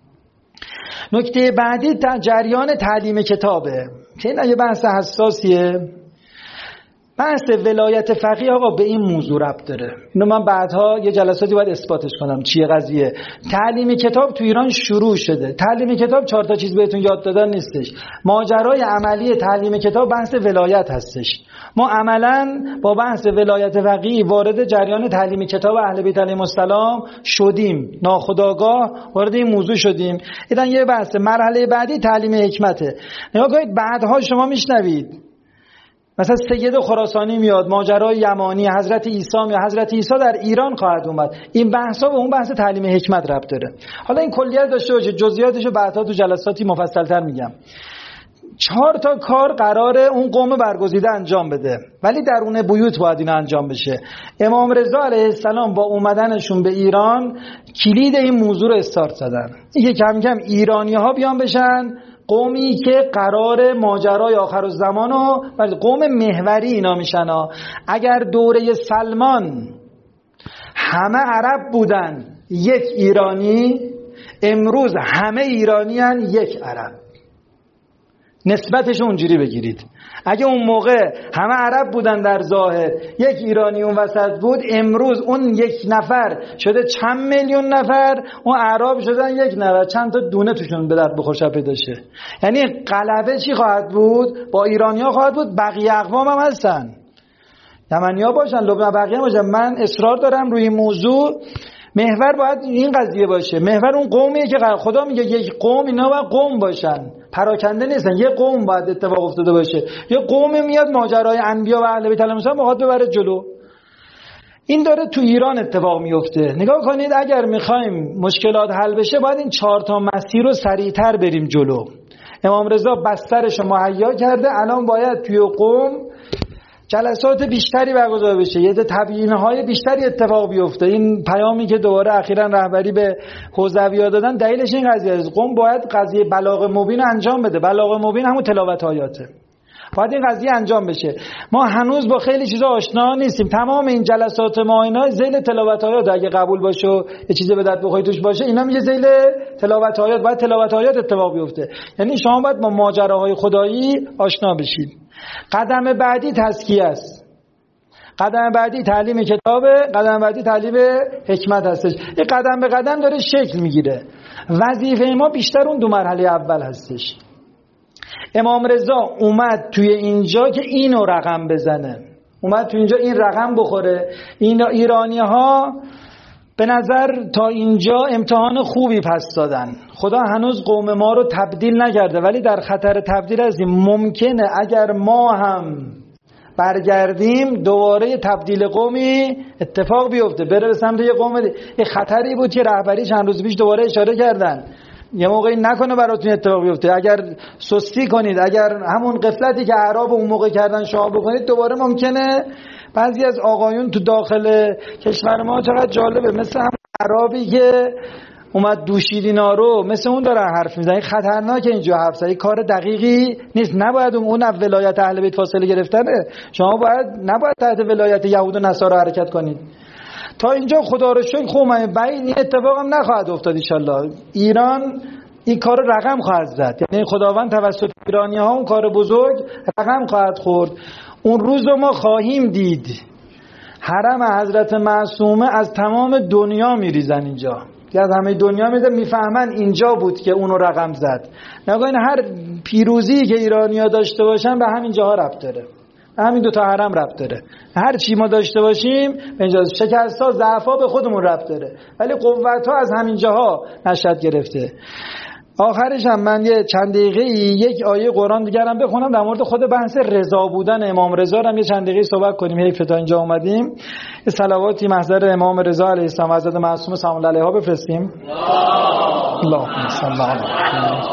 نکته بعدی جریان تعلیم کتابه که این یه بحث حساسیه. بحث ولایت فقیه آقا به این موضوع ربط داره. اینو من بعدها یه جلساتی باید اثباتش کنم چیه قضیه. تعلیم کتاب تو ایران شروع شده. تعلیم کتاب چهار تا چیز بهتون یاد دادن نیستش. ماجرای عملی تعلیم کتاب بحث ولایت هستش. ما عملاً با بحث ولایت فقیه وارد جریان تعلیم کتاب اهل بیت علیهم السلام شدیم. ناخودآگاه وارد این موضوع شدیم. اینا یه بحث. مرحله بعدی تعلیم حکمته. نگاه کنید بعدها شما میشنوید مثلا سید خراسانی میاد، ماجرای یمانی، حضرت عیسی یا حضرت عیسی در ایران خواهد اومد. این بحثا به اون بحث تعلیم حکمت ربط داره. حالا این کلیت داشته باشه، جزئیاتشو بعدا تو جلساتی مفصل‌تر میگم. چهار تا کار قراره اون قوم برگزیده انجام بده، ولی درون بیوت باید اینا انجام بشه. امام رضا علیه السلام با اومدنشون به ایران کلید این موضوع رو استارت زدن. اینکه کم کم ایرانی‌ها بیان بشن قومی که قرار ماجرای آخرالزمان و قوم محوری اینا میشن ها. اگر دوره سلمان همه عرب بودن یک ایرانی، امروز همه ایرانیان یک عرب. نسبتش اونجوری بگیرید. اگه اون موقع همه عرب بودن در ظاهر، یک ایرانی اون وسط بود، امروز اون یک نفر شده چند میلیون نفر، اون عرب شدن یک نفر، چند تا دونه توشون به درد بخور شب پیدا شه. یعنی غلبه چی خواهد بود؟ با ایرانی‌ها خواهد بود. بقیه اقوام هم هستن، یمنی‌ها باشن، لبنان، بقیه باشن. من اصرار دارم روی موضوع محور باید این قضیه باشه. محور اون قومیه که خدا میگه یک قوم اینا باید قوم باشن، پراکنده نیستن. یه قوم باید اتفاق افتاده باشه. یه قوم میاد ماجرای انبیا و اهل بیت علیهم السلام بخواد ببره جلو. این داره تو ایران اتفاق میفته. نگاه کنید اگر میخوایم مشکلات حل بشه باید این چهار تا مسیر رو سریعتر بریم جلو. امام رضا بسترش رو مهیا کرده، الان باید توی قوم جلسات بیشتری برگزار بشه، یه تبیین‌های بیشتری اتفاق بیفته. این پیامی که دوباره اخیراً رهبری به حوزوی‌ها دادن دلیلش این قضیه است. قوم باید قضیه بلاغ مبین انجام بده. بلاغ مبین همون تلاوت آیاته. باید این قضیه انجام بشه. ما هنوز با خیلی چیزا آشنا نیستیم. تمام این جلسات ما اینا ذیل تلاوت آیات اگه قبول باشه و یه چیزی به درد بخوره توش باشه، اینا میگه ذیل تلاوت آیات. باید تلاوت آیات اتفاق بیفته. یعنی شما باید با ماجراهای خدایی آشنا بشید. قدم بعدی تزکیه است. قدم بعدی تعلیم کتابه، قدم بعدی تعلیم حکمت هستش. این قدم به قدم داره شکل میگیره. وظیفه ما بیشتر اون دو مرحله اول هستش. امام رضا اومد توی اینجا که اینو رقم بزنه، اومد توی اینجا این رقم بخوره. این ایرانی ها به نظر تا اینجا امتحان خوبی پس دادن. خدا هنوز قوم ما رو تبدیل نکرده، ولی در خطر تبدیل هستیم. ممکنه اگر ما هم برگردیم دوباره تبدیل قومی اتفاق بیفته، بره به سمت یه قوم دیگه. این خطری بود که رهبری چند روز پیش دوباره اشاره کردن. یه موقعی نکنه براتون اتفاق بیفته. اگر سستی کنید، اگر همون غفلتی که اعراب اون موقع کردن شما بکنید، دوباره ممکنه بعضی از آقایون تو داخل کشور ما، چقدر جالبه، مثل هم اعرابی که اومد دوشید اینا رو، مثل اون دارن حرف میزنن. خطرناکه اینجا حرف زدن. کار دقیقی نیست. نباید اون ولایت اهل بیت فاصله گرفتنه. شما باید نباید تحت ولایت یهود و نصارا حرکت کنید. تا اینجا خدا رو شکر خوب من بعید این اتفاق هم نخواهد افتاد ان شاءالله. ایران این کار رقم خواهد زد. یعنی خداوند توسط ایرانی ها اون کار بزرگ رقم خواهد خورد. اون روز رو ما خواهیم دید. حرم حضرت معصومه از تمام دنیا میریزن اینجا. از همه دنیا میده، میفهمن اینجا بود که اونو رقم زد. نگاین هر پیروزی که ایرانی‌ها داشته باشن به همین جاها ربط داره. به همین دو تا حرم ربط داره. هر چی ما داشته باشیم به اینجا، شکست‌ها، ضعف‌ها به خودمون ربط داره. ولی قوت‌ها از همین جاها نشأت گرفته. آخرش هم من یه چند دقیقه یک آیه قرآن دیگر هم بخونم در مورد خود بحث رضا بودن امام رضا هم یه چند دقیقه صحبت کنیم. حیف تا اینجا اومدیم. یه صلواتی محضر امام رضا علیه السلام حضرت معصومه سلام الله علیها بفرستیم. اللهم صل علی محمد.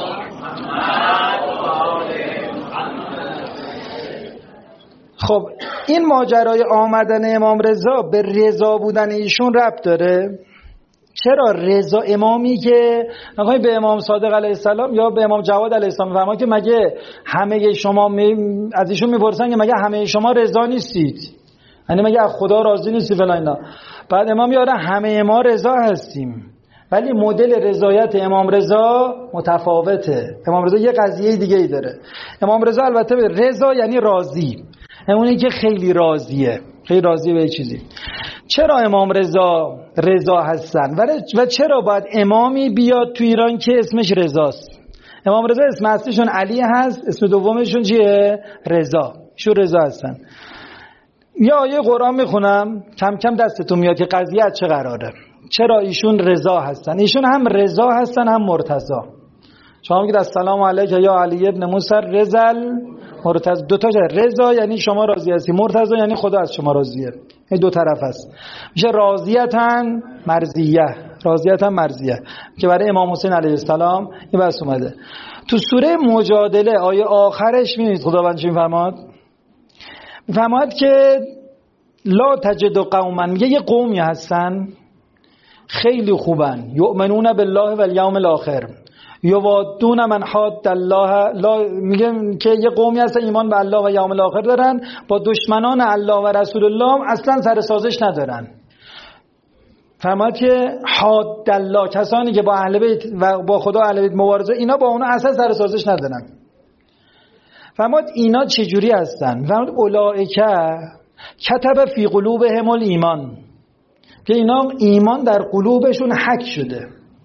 خب این ماجرای آمدن امام رضا به رضا بودن ایشون ربط داره. چرا رضا امامی که نگاهی به امام صادق علیه السلام یا به امام جواد علیه السلام فرما که مگه همه شما می... از ایشون میپرسن که مگه همه شما رضا نیستید، یعنی مگه از خدا راضی نیستی فلان اینا. بعد امام میاره همه ما رضا هستیم، ولی مدل رضایت امام رضا متفاوته. امام رضا یه قضیه دیگه ای داره. امام رضا البته رضا یعنی راضی. اونی که خیلی راضیه، خیلی راضیه به چیزی. چرا امام رضا رضا هستن و چرا باید امامی بیاد تو ایران که اسمش رضاست؟ امام رضا اسم اصلیشون علی هست، اسم دومشون چیه؟ رضا. شو رضا هستن. یا آیه قرآن میخونم کم کم دستتون میاد که قضیه چه قراره. چرا ایشون رضا هستن؟ ایشون هم رضا هستن هم مرتضی. شما میگید السلام علیک یا علی ابن موسی رضا مرتضی. دو تا رضا یعنی شما راضی هستی، مرتضی یعنی خدا از شما راضیه. این دو طرف است. میشه راضیتن مرضیه، راضیتن مرضیه که برای امام حسین علیه السلام این بحث اومده. تو سوره مجادله آیه آخرش میبینید خداوند چی میفرماد؟ میفرماد که لا تجد قوما، میگه یه قومی هستن خیلی خوبن، یؤمنون بالله و الیوم الاخر یوادون من حاد الله، لا میگه که یه قومی هستن ایمان به الله و یوم الاخر دارن، با دشمنان الله و رسول الله اصلا سر سازش ندارن. فرماد که حاد الله، کسانی که با اهل بیت و با خدا اهل بیت مبارزه، اینا با اونا اصلا سر سازش ندارن. فرماد اینا چجوری هستن؟ فرماد اولئک کتب فی قلوبهم الایمان، که اینا ایمان در قلوبشون حک شده.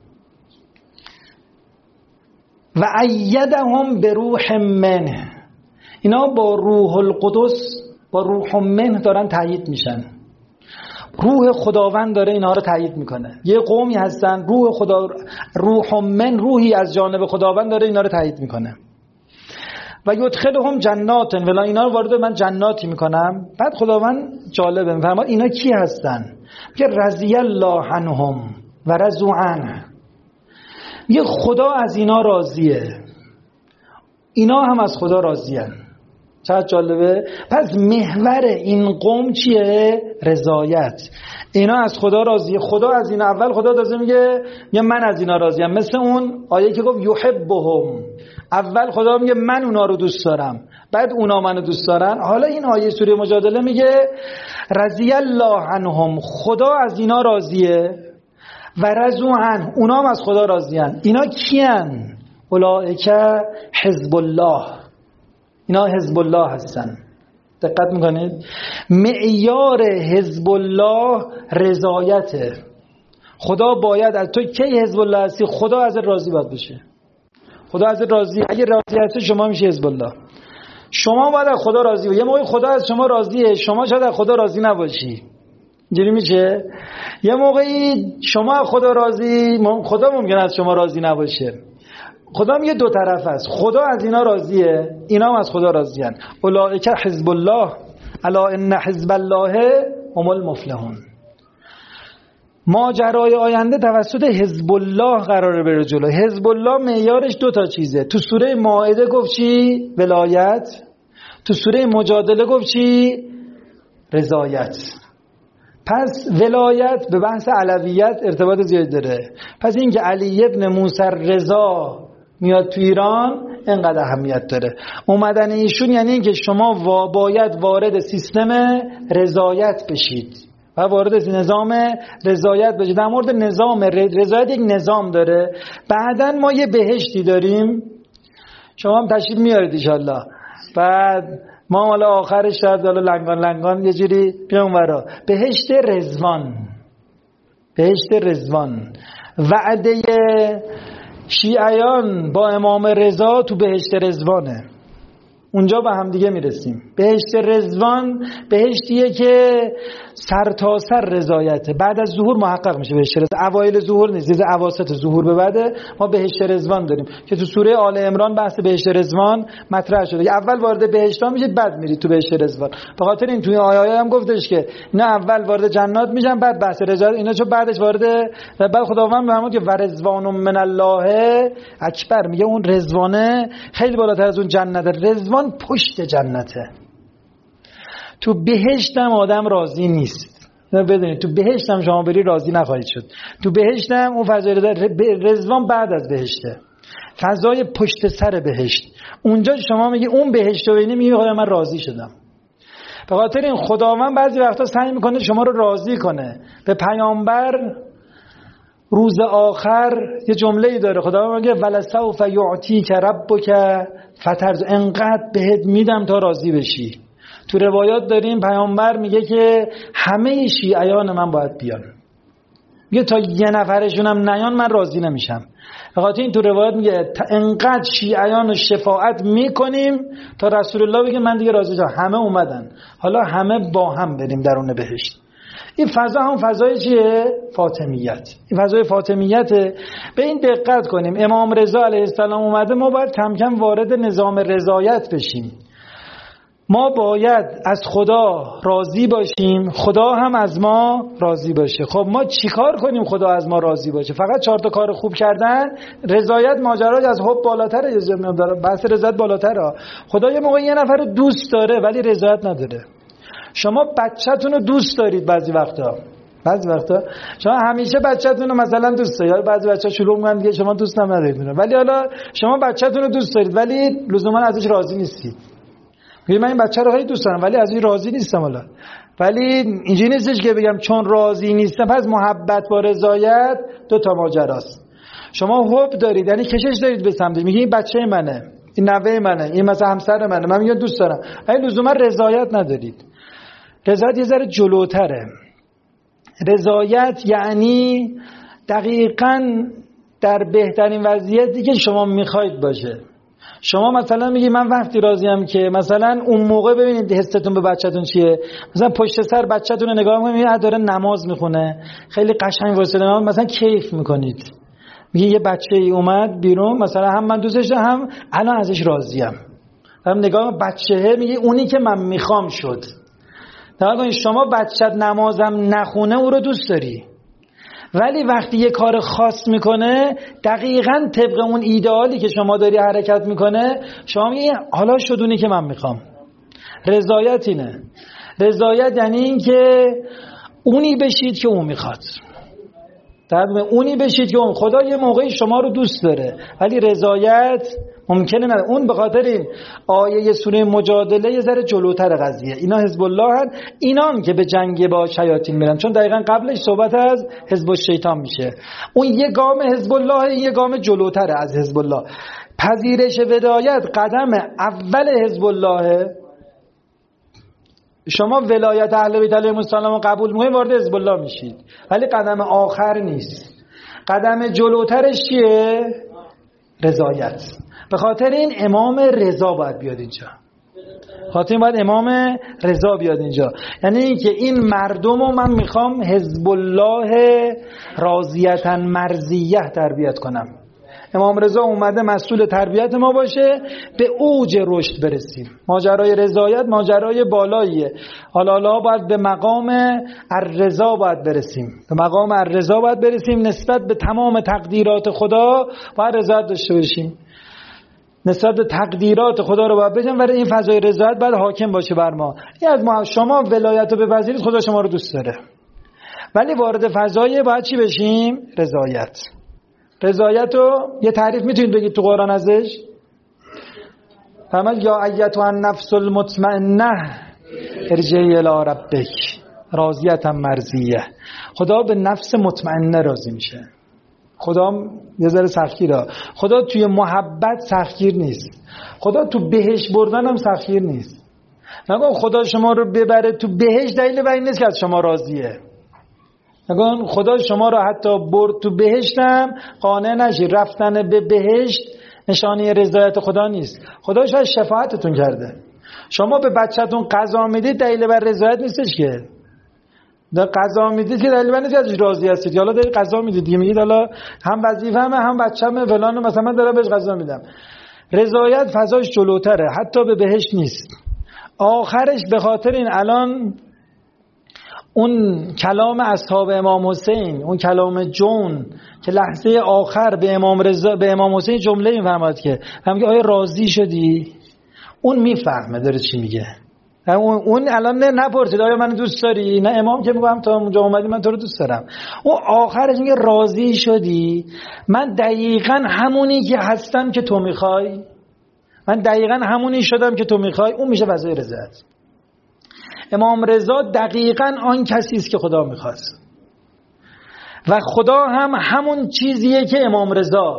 و ایدهم بروح منه، اینا با روح القدس، با روح منه دارن تایید میشن. روح خداوند داره اینها رو تایید میکنه. یه قومی هستن روح خدا، روح من، روحی از جانب خداوند داره اینا رو تایید میکنه. و یدخلهم جنات، ولی اینا رو وارد من جناتی میکنم. بعد خداوند جالبه میفرماد اینا کی هستن؟ که رضی الله عنهم و رضوا عنه، میگه خدا از اینا راضیه، اینا هم از خدا راضیان. چقدر جالبه. پس محور این قوم چیه؟ رضایت. اینا از خدا راضیه، خدا از اینا، اول خدا دازه میگه یه من از اینا راضیم، مثل اون آیه که گفت یحبهم، اول خدا میگه من اونا رو دوست دارم، بعد اونا منو دوست دارن. حالا این آیه سوره مجادله میگه رضی الله عنهم، خدا از اینا راضیه و رضوا عنه، اونا هم از خدا راضیان. اینا کیان؟ اولئک حزب الله، اینا حزب الله هستن. دقت میکنید؟ معیار حزب الله رضایته. خدا باید از تو کی حزب الله هستی؟ خدا از راضی باید بشه. خدا از راضی، اگه راضی هستی شما میشه حزب الله. شما باید از خدا راضی باشی. یه موقعی خدا از شما راضیه، شما شاید از خدا راضی نباشی. اینجوری میشه؟ یه موقعی شما از خدا راضی، خدا ممکن است شما راضی نباشه. خدا میگه دو طرف است، خدا از اینا راضیه، اینا هم از خدا راضیان. اولئک حزب الله الا ان حزب الله هم المفلحون. ماجرای آینده توسط حزب الله قراره بره جلو. حزب الله معیارش دو تا چیزه. تو سوره مائده گفت چی؟ ولایت. تو سوره مجادله گفت چی؟ رضایت. پس ولایت به بحث علویت ارتباط زیاد داره. پس این که علی ابن موسی رضا میاد تو ایران اینقدر اهمیت داره. اومدن ایشون یعنی این که شما باید وارد سیستم رضایت بشید و وارد نظام رضایت بشید. در مورد نظام رضایت یک نظام داره. بعداً ما یه بهشتی داریم، شما هم تشریف میارید انشالله. بعد ما حالا آخرش شاید حالا لنگان لنگان یه جوری بیام ورا. بهشت رضوان، بهشت رضوان. وعده شیعیان با امام رضا تو بهشت رضوانه. اونجا به هم دیگه میرسیم. بهشت رضوان بهشتیه که سر تا سر رضایته. بعد از ظهور محقق میشه بهشت رضوان. اوایل ظهور نیست، اواسط ظهور به بعده ما بهشت رضوان داریم که تو سوره آل عمران بحث بهشت رضوان مطرح شده. اول وارد بهشت میشید بعد میرید تو بهشت رضوان. به خاطر این توی آیه هم گفتش که نه اول وارد جنات میشن بعد بحث رضایت، اینا چون بعدش وارد و بعد خداوند میگه که ورضوان من الله اکبر، میگه اون رضوانه خیلی بالاتر از اون جنته. رضوان پشت جنته. تو بهشت هم آدم راضی نیست. بدونید تو بهشت هم شما بری راضی نخواهید شد. تو بهشت هم اون فضای رضوان بعد از بهشته، فضای پشت سر بهشت. اونجا شما میگی اون بهشت رو ببینی میگی من راضی شدم. به خاطر این خداوند بعضی وقتا سعی میکنه شما رو راضی کنه. به پیامبر روز آخر یه جمله‌ای داره، خداوند میگه ولسوف یعطیک ربک فترض، انقدر بهت میدم تا راضی بشی. تو روایات داریم پیامبر میگه که همه شیعیان من باید بیان، میگه تا یه نفرشون هم نیان من راضی نمیشم. فقط این تو روایات میگه انقدر شیعیان رو شفاعت میکنیم تا رسول الله بگه من دیگه راضی شدم. همه اومدن، حالا همه با هم بریم درون بهشت. این فضا هم فضای چیه؟ فاطمیت. این فضای فاطمیته. به این دقت کنیم. امام رضا علیه السلام اومده، ما باید کم کم وارد نظام رضایت بشیم. ما باید از خدا راضی باشیم، خدا هم از ما راضی باشه. خب ما چیکار کنیم خدا از ما راضی باشه؟ فقط چهار تا کار خوب کردن؟ رضایت ماجراش از حب بالاتره، بحث رضایت بالاتره. خدا یه موقع یه نفر رو دوست داره ولی رضایت نداره. شما بچه‌تون رو دوست دارید بعضی وقتا، بعضی وقتا شما همیشه بچه‌تون رو مثلا دوست دارید، یا بعضی بچه‌ها شلوغ میگن دیگه شما دوست ندارید، ولی حالا شما بچه‌تون رو دوست دارید ولی لزوما ازش راضی نیستید. میگم من این بچه رو خیلی دوست دارم ولی از این راضی نیستم. حالا ولی اینجوری نیستش که بگم چون راضی نیستم پس محبت با رضایت دو تا ماجراست. شما حب دارید یعنی کشش دارید به سمتش، میگی این بچه منه، این نوه منه، این مثلا همسر منه، من میگم دوست دارم، ولی لزوما رضایت ندارید. رضایت یه ذره جلوتره. رضایت یعنی دقیقاً در بهترین وضعیتی که شما میخواید باشه. شما مثلا میگی من وقتی راضیم که مثلا اون موقع ببینید حستون به بچه‌تون چیه، مثلا پشت سر بچه‌تون رو نگاه می‌کنید میبینید داره نماز میخونه، خیلی قشنگ واسه نماز مثلا کیف میکنید. میگه یه بچه‌ای اومد بیرون مثلا هم من دوستش دارم هم الان ازش راضیم. هم نگاه بچه‌ه میگه اونی که من میخوام شد. نگاه کن شما بچه‌ت نمازم نخونه او رو دوست داری، ولی وقتی یه کار خاص میکنه دقیقاً طبق اون ایدئالی که شما داری حرکت میکنه شما میگی حالا شد اونی که من میخوام. رضایت اینه. رضایت یعنی این که اونی بشید که اون میخواد، طبق اونی بشید که اون. خدا یه موقعی شما رو دوست داره ولی رضایت ممکنه نه. اون به خاطر این آیه سوره مجادله یه ذره جلوتر قضیه. اینا حزب الله هن، اینان که به جنگ با شیاطین میرن، چون دقیقاً قبلش صحبت از حزب الشیطان میشه. اون یه گام حزب الله، این یه گام جلوتره از حزب الله. پذیرش ولایت قدم اول حزب الله. شما ولایت اهل بیت علیهم السلام رو قبول میکنید وارد حزب الله میشید، ولی قدم آخر نیست. قدم جلوترش چیه؟ رضایت. به خاطر این امام رضا باید بیاد اینجا. خاطر این باید امام رضا بیاد اینجا، یعنی اینکه این مردم رو من میخوام حزب الله راضیتا مرضیه تربیت کنم. امام رضا اومده مسئول تربیت ما باشه، به اوج رشد برسیم. ماجرای رضایت ماجرای بالاییه. حالا حالا باید به مقام الرضا باید برسیم. به مقام الرضا باید برسیم. نسبت به تمام تقدیرات خدا باید رضایت داشته باشیم. نسبت به تقدیرات خدا رو باید بجنیم، ولی این فضای رضایت باید حاکم باشه بر ما. این از ما شما ولایت رو بپذیرید، خدا شما رو دوست داره، ولی وارد فضای باید چی بشیم؟ رضایت. رضایت رو یه تعریف میتونید بگید تو قرآن ازش؟ فرمود یا ایتها النفس المطمئنه ارجعی الی ربک راضیة مرضیه. خدا به نفس مطمئنه راضی میشه. خدا یه ذره سختگیره. خدا توی محبت سختگیر نیست. خدا تو بهشت بردن هم سختگیر نیست. نگم خدا شما رو ببره تو بهشت دلیل بر این نیست که از شما راضیه. نگم خدا شما رو حتی برد تو بهشت هم قانع نشی. رفتن به بهشت نشانه رضایت خدا نیست. خدا شاید شفاعتتون کرده. شما به بچه‌تون غذا میدید دلیل بر رضایت نیستش که. در غذا میدید که دلیل بر نیست ازش راضی هستید. حالا دارید غذا میدید دیگه، میگید حالا هم وظیفه‌مه هم بچه‌مه فلان، مثلا من دارم بهش غذا میدم. رضایت فضاش جلوتره، حتی به بهشت نیست. آخرش به خاطر این الان اون کلام اصحاب امام حسین، اون کلام جون که لحظه آخر به امام رضا به امام حسین جمله این فرمود که میگه آیا راضی شدی؟ اون میفهمه داره چی میگه. اون اون الان نه نپرسید آیا من دوست داری؟ نه امام که میگم تا اونجا اومدی من تو رو دوست دارم. اون آخرش میگه راضی شدی؟ من دقیقاً همونی که هستم که تو میخوای، من دقیقاً همونی شدم که تو میخوای. اون میشه فضای رضایت. امام رضا دقیقاً آن کسی است که خدا میخواد و خدا هم همون چیزیه که امام رضا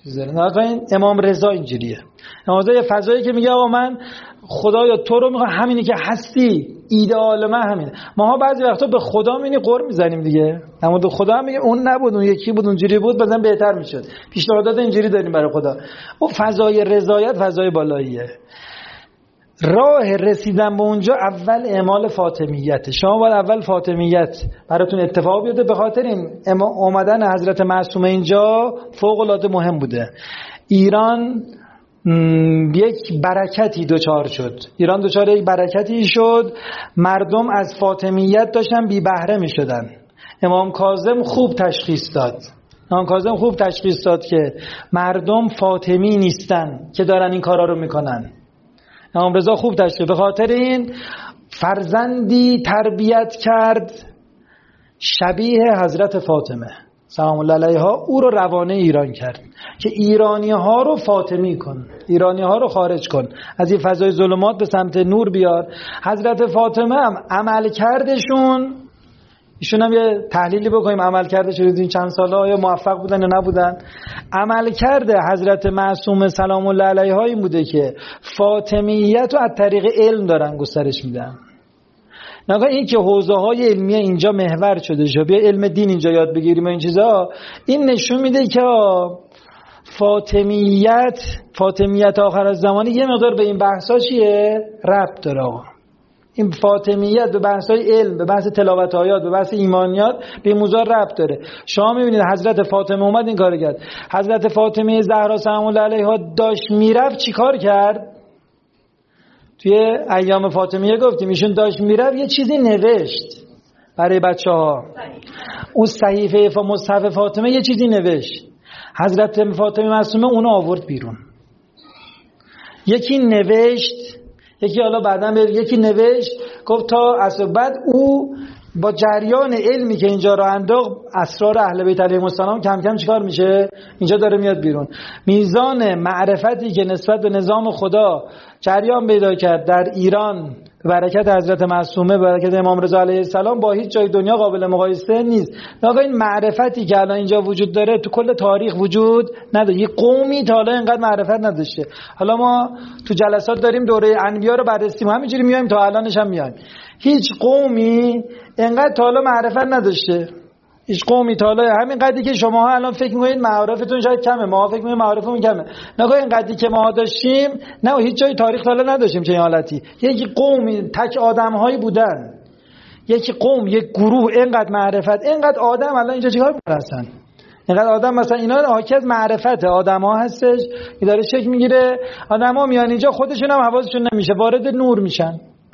این امام رضا اینجوریه. امام رضا یه فضایی که میگه آقا من خدایا تو رو میخوام، همینی که هستی، ایدئال من همینه. ماها بعضی وقتا به خدا میبینی قر میزنیم دیگه، اما به خدا هم میگه اون نبود، اون یکی بود، اونجوری بود، بعدن بهتر میشد. پیشنهادات اینجوری داریم برای خدا. اون فضای رضایت فضای بالاییه. راه رسیدن به اونجا اول اعمال فاطمیت. شما باید اول فاطمیت براتون اتفاق بیفته. به خاطر این اومدن حضرت معصومه اینجا فوق العاده مهم بوده. ایران یک برکتی دوچار شد. ایران دوچار یک برکتی شد. مردم از فاطمیت داشتن بی بهره می شدن. امام کاظم خوب تشخیص داد. امام کاظم خوب تشخیص داد که مردم فاطمی نیستن که دارن این کارا رو میکنن. امام رضا خوب تشخیص. به خاطر این فرزندی تربیت کرد شبیه حضرت فاطمه سلام الله علیها، او رو روانه ایران کرد که ایرانی ها رو فاطمی کن، ایرانی ها رو خارج کن، از این فضای ظلمات به سمت نور بیار. حضرت فاطمه هم عمل کردشون، ایشون هم یه تحلیلی بکنیم عمل کردش رو این چند ساله آیا موفق بودن یا نبودن. عمل کرده حضرت معصومه سلام الله علیها این بوده که فاطمیت رو از طریق علم دارن گسترش میدن. نگاه این که حوزه های علمی اینجا محور شده شد، بیا علم دین اینجا یاد بگیریم و این چیزا، این نشون میده که فاطمیت فاطمیت آخر از زمانی یه مقدار به این بحثا چیه ربط داره. آقا این فاطمیت به بحث های علم، به بحث تلاوت آیات، به بحث ایمانیات، به این موضوع ربط داره. شما میبینید حضرت فاطمه اومد این کارو کرد. حضرت فاطمه زهرا سلام الله علیها داشت میرفت چی کار کرد؟ توی ایام فاطمیه گفتیم ایشون داشت میرفت یه چیزی نوشت برای بچه ها. اون صحیفه و مصحف فاطمه یه چیزی نوشت. حضرت فاطمه معصومه اونو آورد بیرون. یکی نوشت، یکی حالا بعداً به یکی نوشت گفت تا اصل بعد او با جریان علمی که اینجا را انداخت اسرار اهل بیت علیهم السلام کم کم چیکار میشه؟ اینجا داره میاد بیرون. میزان معرفتی که نسبت به نظام خدا جریان پیدا کرد در ایران به برکت حضرت معصومه، به برکت امام رضا علیه السلام با هیچ جای دنیا قابل مقایسه نیست. نگاه این معرفتی که الان اینجا وجود داره تو کل تاریخ وجود نداره. یه قومی تا حالا اینقدر معرفت نداشته. حالا ما تو جلسات داریم دوره انبیا رو بررسی می‌کنیم، همینجوری میایم تا الانش هم میایم. هیچ قومی اینقدر تا حالا معرفت نداشته. هیچ قومی تا حالا همین قدری که شما الان فکر می‌کنید معارفتون شاید کمه، ما فکر می‌کنیم معارفمون کمه. نگاه این قدری که ما داشتیم نه هیچ جای تاریخ تا حالا نداشتیم چه حالتی. یک قومی تک آدم‌هایی بودن. یک قوم، یک گروه اینقدر معرفت، اینقدر آدم الان اینجا چیکار می‌کنن؟ اینقدر آدم مثلا اینا حاکی از معرفت آدم‌ها هستش. این داره شکل می‌گیره. آدم‌ها میان اینجا خودشون هم حواسشون نمیشه، وارد نور میشن.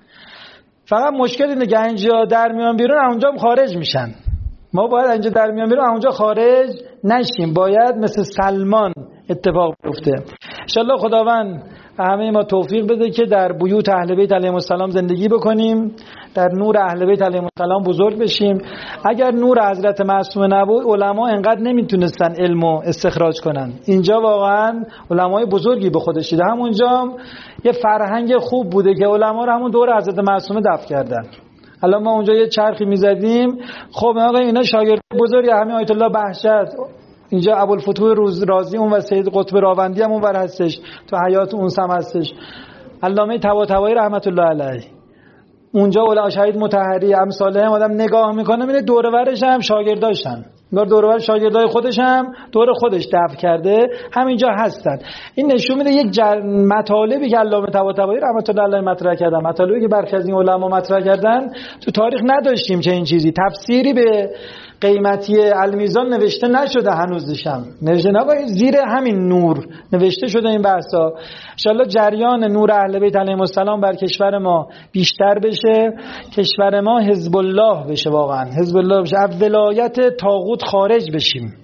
فقط مشکل اینه که اینجا در میان بیرون، اونجا هم خارج میشن. ما باید اینجا در میان بیرون اونجا خارج نشیم. باید مثل سلمان اتفاق بیفته. انشالله خداوند همه ما توفیق بده که در بیوت اهل بیت علیهم السلام زندگی بکنیم، در نور اهل بیت علیهم السلام بزرگ بشیم. اگر نور حضرت معصومه نبود علما انقدر نمیتونستن علمو استخراج کنن. اینجا واقعا علمای بزرگی به خودش دیده. همونجا یه فرهنگ خوب بوده که علما رو همون دور حضرت معصومه دفن کردن. الان ما اونجا یه چرخی میزدیم، خب آقا اینا شاگرد بزرگی همین آیت الله بهجت، اینجا ابوالفتوح روز رازی اون و سید قطب راوندی هم اونور هستش، تو حیات اونس هم هستش، علامه طباطبایی رحمت الله علیه اونجا، ولی شهید مطهری امثال هم آدم نگاه میکنه میبینه دور و برش هم شاگرداشن، دور دور و بر شاگردای خودش هم دور خودش دفع کرده همینجا هستن. این نشون میده یک جر... مطالبی که علامه طباطبایی رحمت الله علیه مطرح کردن، مطالبی که برخی از این علما مطرح کردن تو تاریخ نداشتیم چه این چیزی. تفسیری به قیمتی المیزان نوشته نشده هنوزشم، نوشته نگاه زیر همین نور نوشته شده این بحثا. ان شاءالله جریان نور اهل بیت علیهم السلام بر کشور ما بیشتر بشه، کشور ما حزب الله بشه، واقعا حزب الله بشه، از ولایت طاغوت خارج بشیم.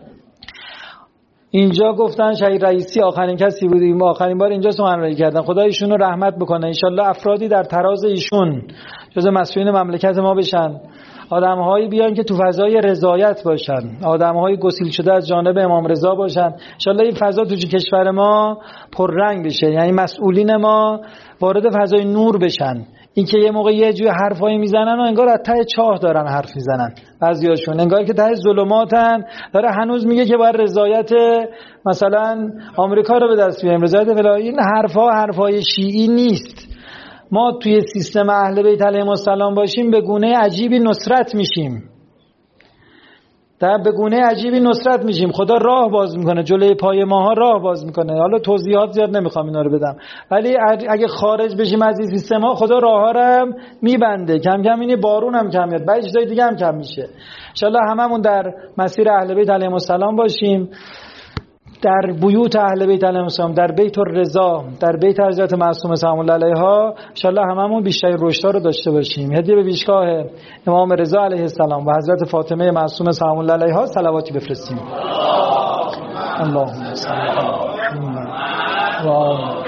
اینجا گفتن شهید رئیسی آخرین کسی بودیم، آخرین بار اینجا سخنرانی کردن، خدا ایشون رو رحمت بکنه. ان شاءالله افرادی در تراز ایشون جز مسئولین مملکت ما بشن، آدم‌هایی بیان که تو فضای رضایت باشن، آدم‌های گسیل شده از جانب امام رضا باشن. ان شاءالله این فضا تو کشور ما پررنگ بشه، یعنی مسئولین ما وارد فضای نور بشن. این که یه موقع یه جوی حرفایی میزنن و انگار از ته چاه دارن حرف میزنن، بعضیاشون انگار که ته ظلماتن، داره هنوز میگه که باید رضایت مثلا آمریکا رو به دست بیاریم، رضایت فلان. این حرفا حرفای شیعی نیست. ما توی سیستم اهل بیت علیهم السلام باشیم به گونه عجیبی نصرت میشیم، در به گونه عجیبی نصرت میشیم. خدا راه باز میکنه جلوی پای ماها، راه باز میکنه. حالا توضیحات زیاد نمیخوام اینا رو بدم، ولی اگه خارج بشیم از این سیستم ها، خدا راه ها رو هم میبنده. کم کم اینی بارون هم کم میاد، بعد چیزای دیگه هم کم میشه. ان شاء الله هممون در مسیر اهل بیت علیهم السلام باشیم، در بیوت اهل بیت علیهم السلام، در بیت الرضا، در بیت حضرت معصومه سلام الله علیها. ان شاء الله هممون بیشتر رشدها رو داشته باشیم. هدیه به پیشگاه امام رضا علیه السلام و حضرت فاطمه معصومه سلام الله علیها صلواتی بفرستیم. اللهم صل علی محمد و آل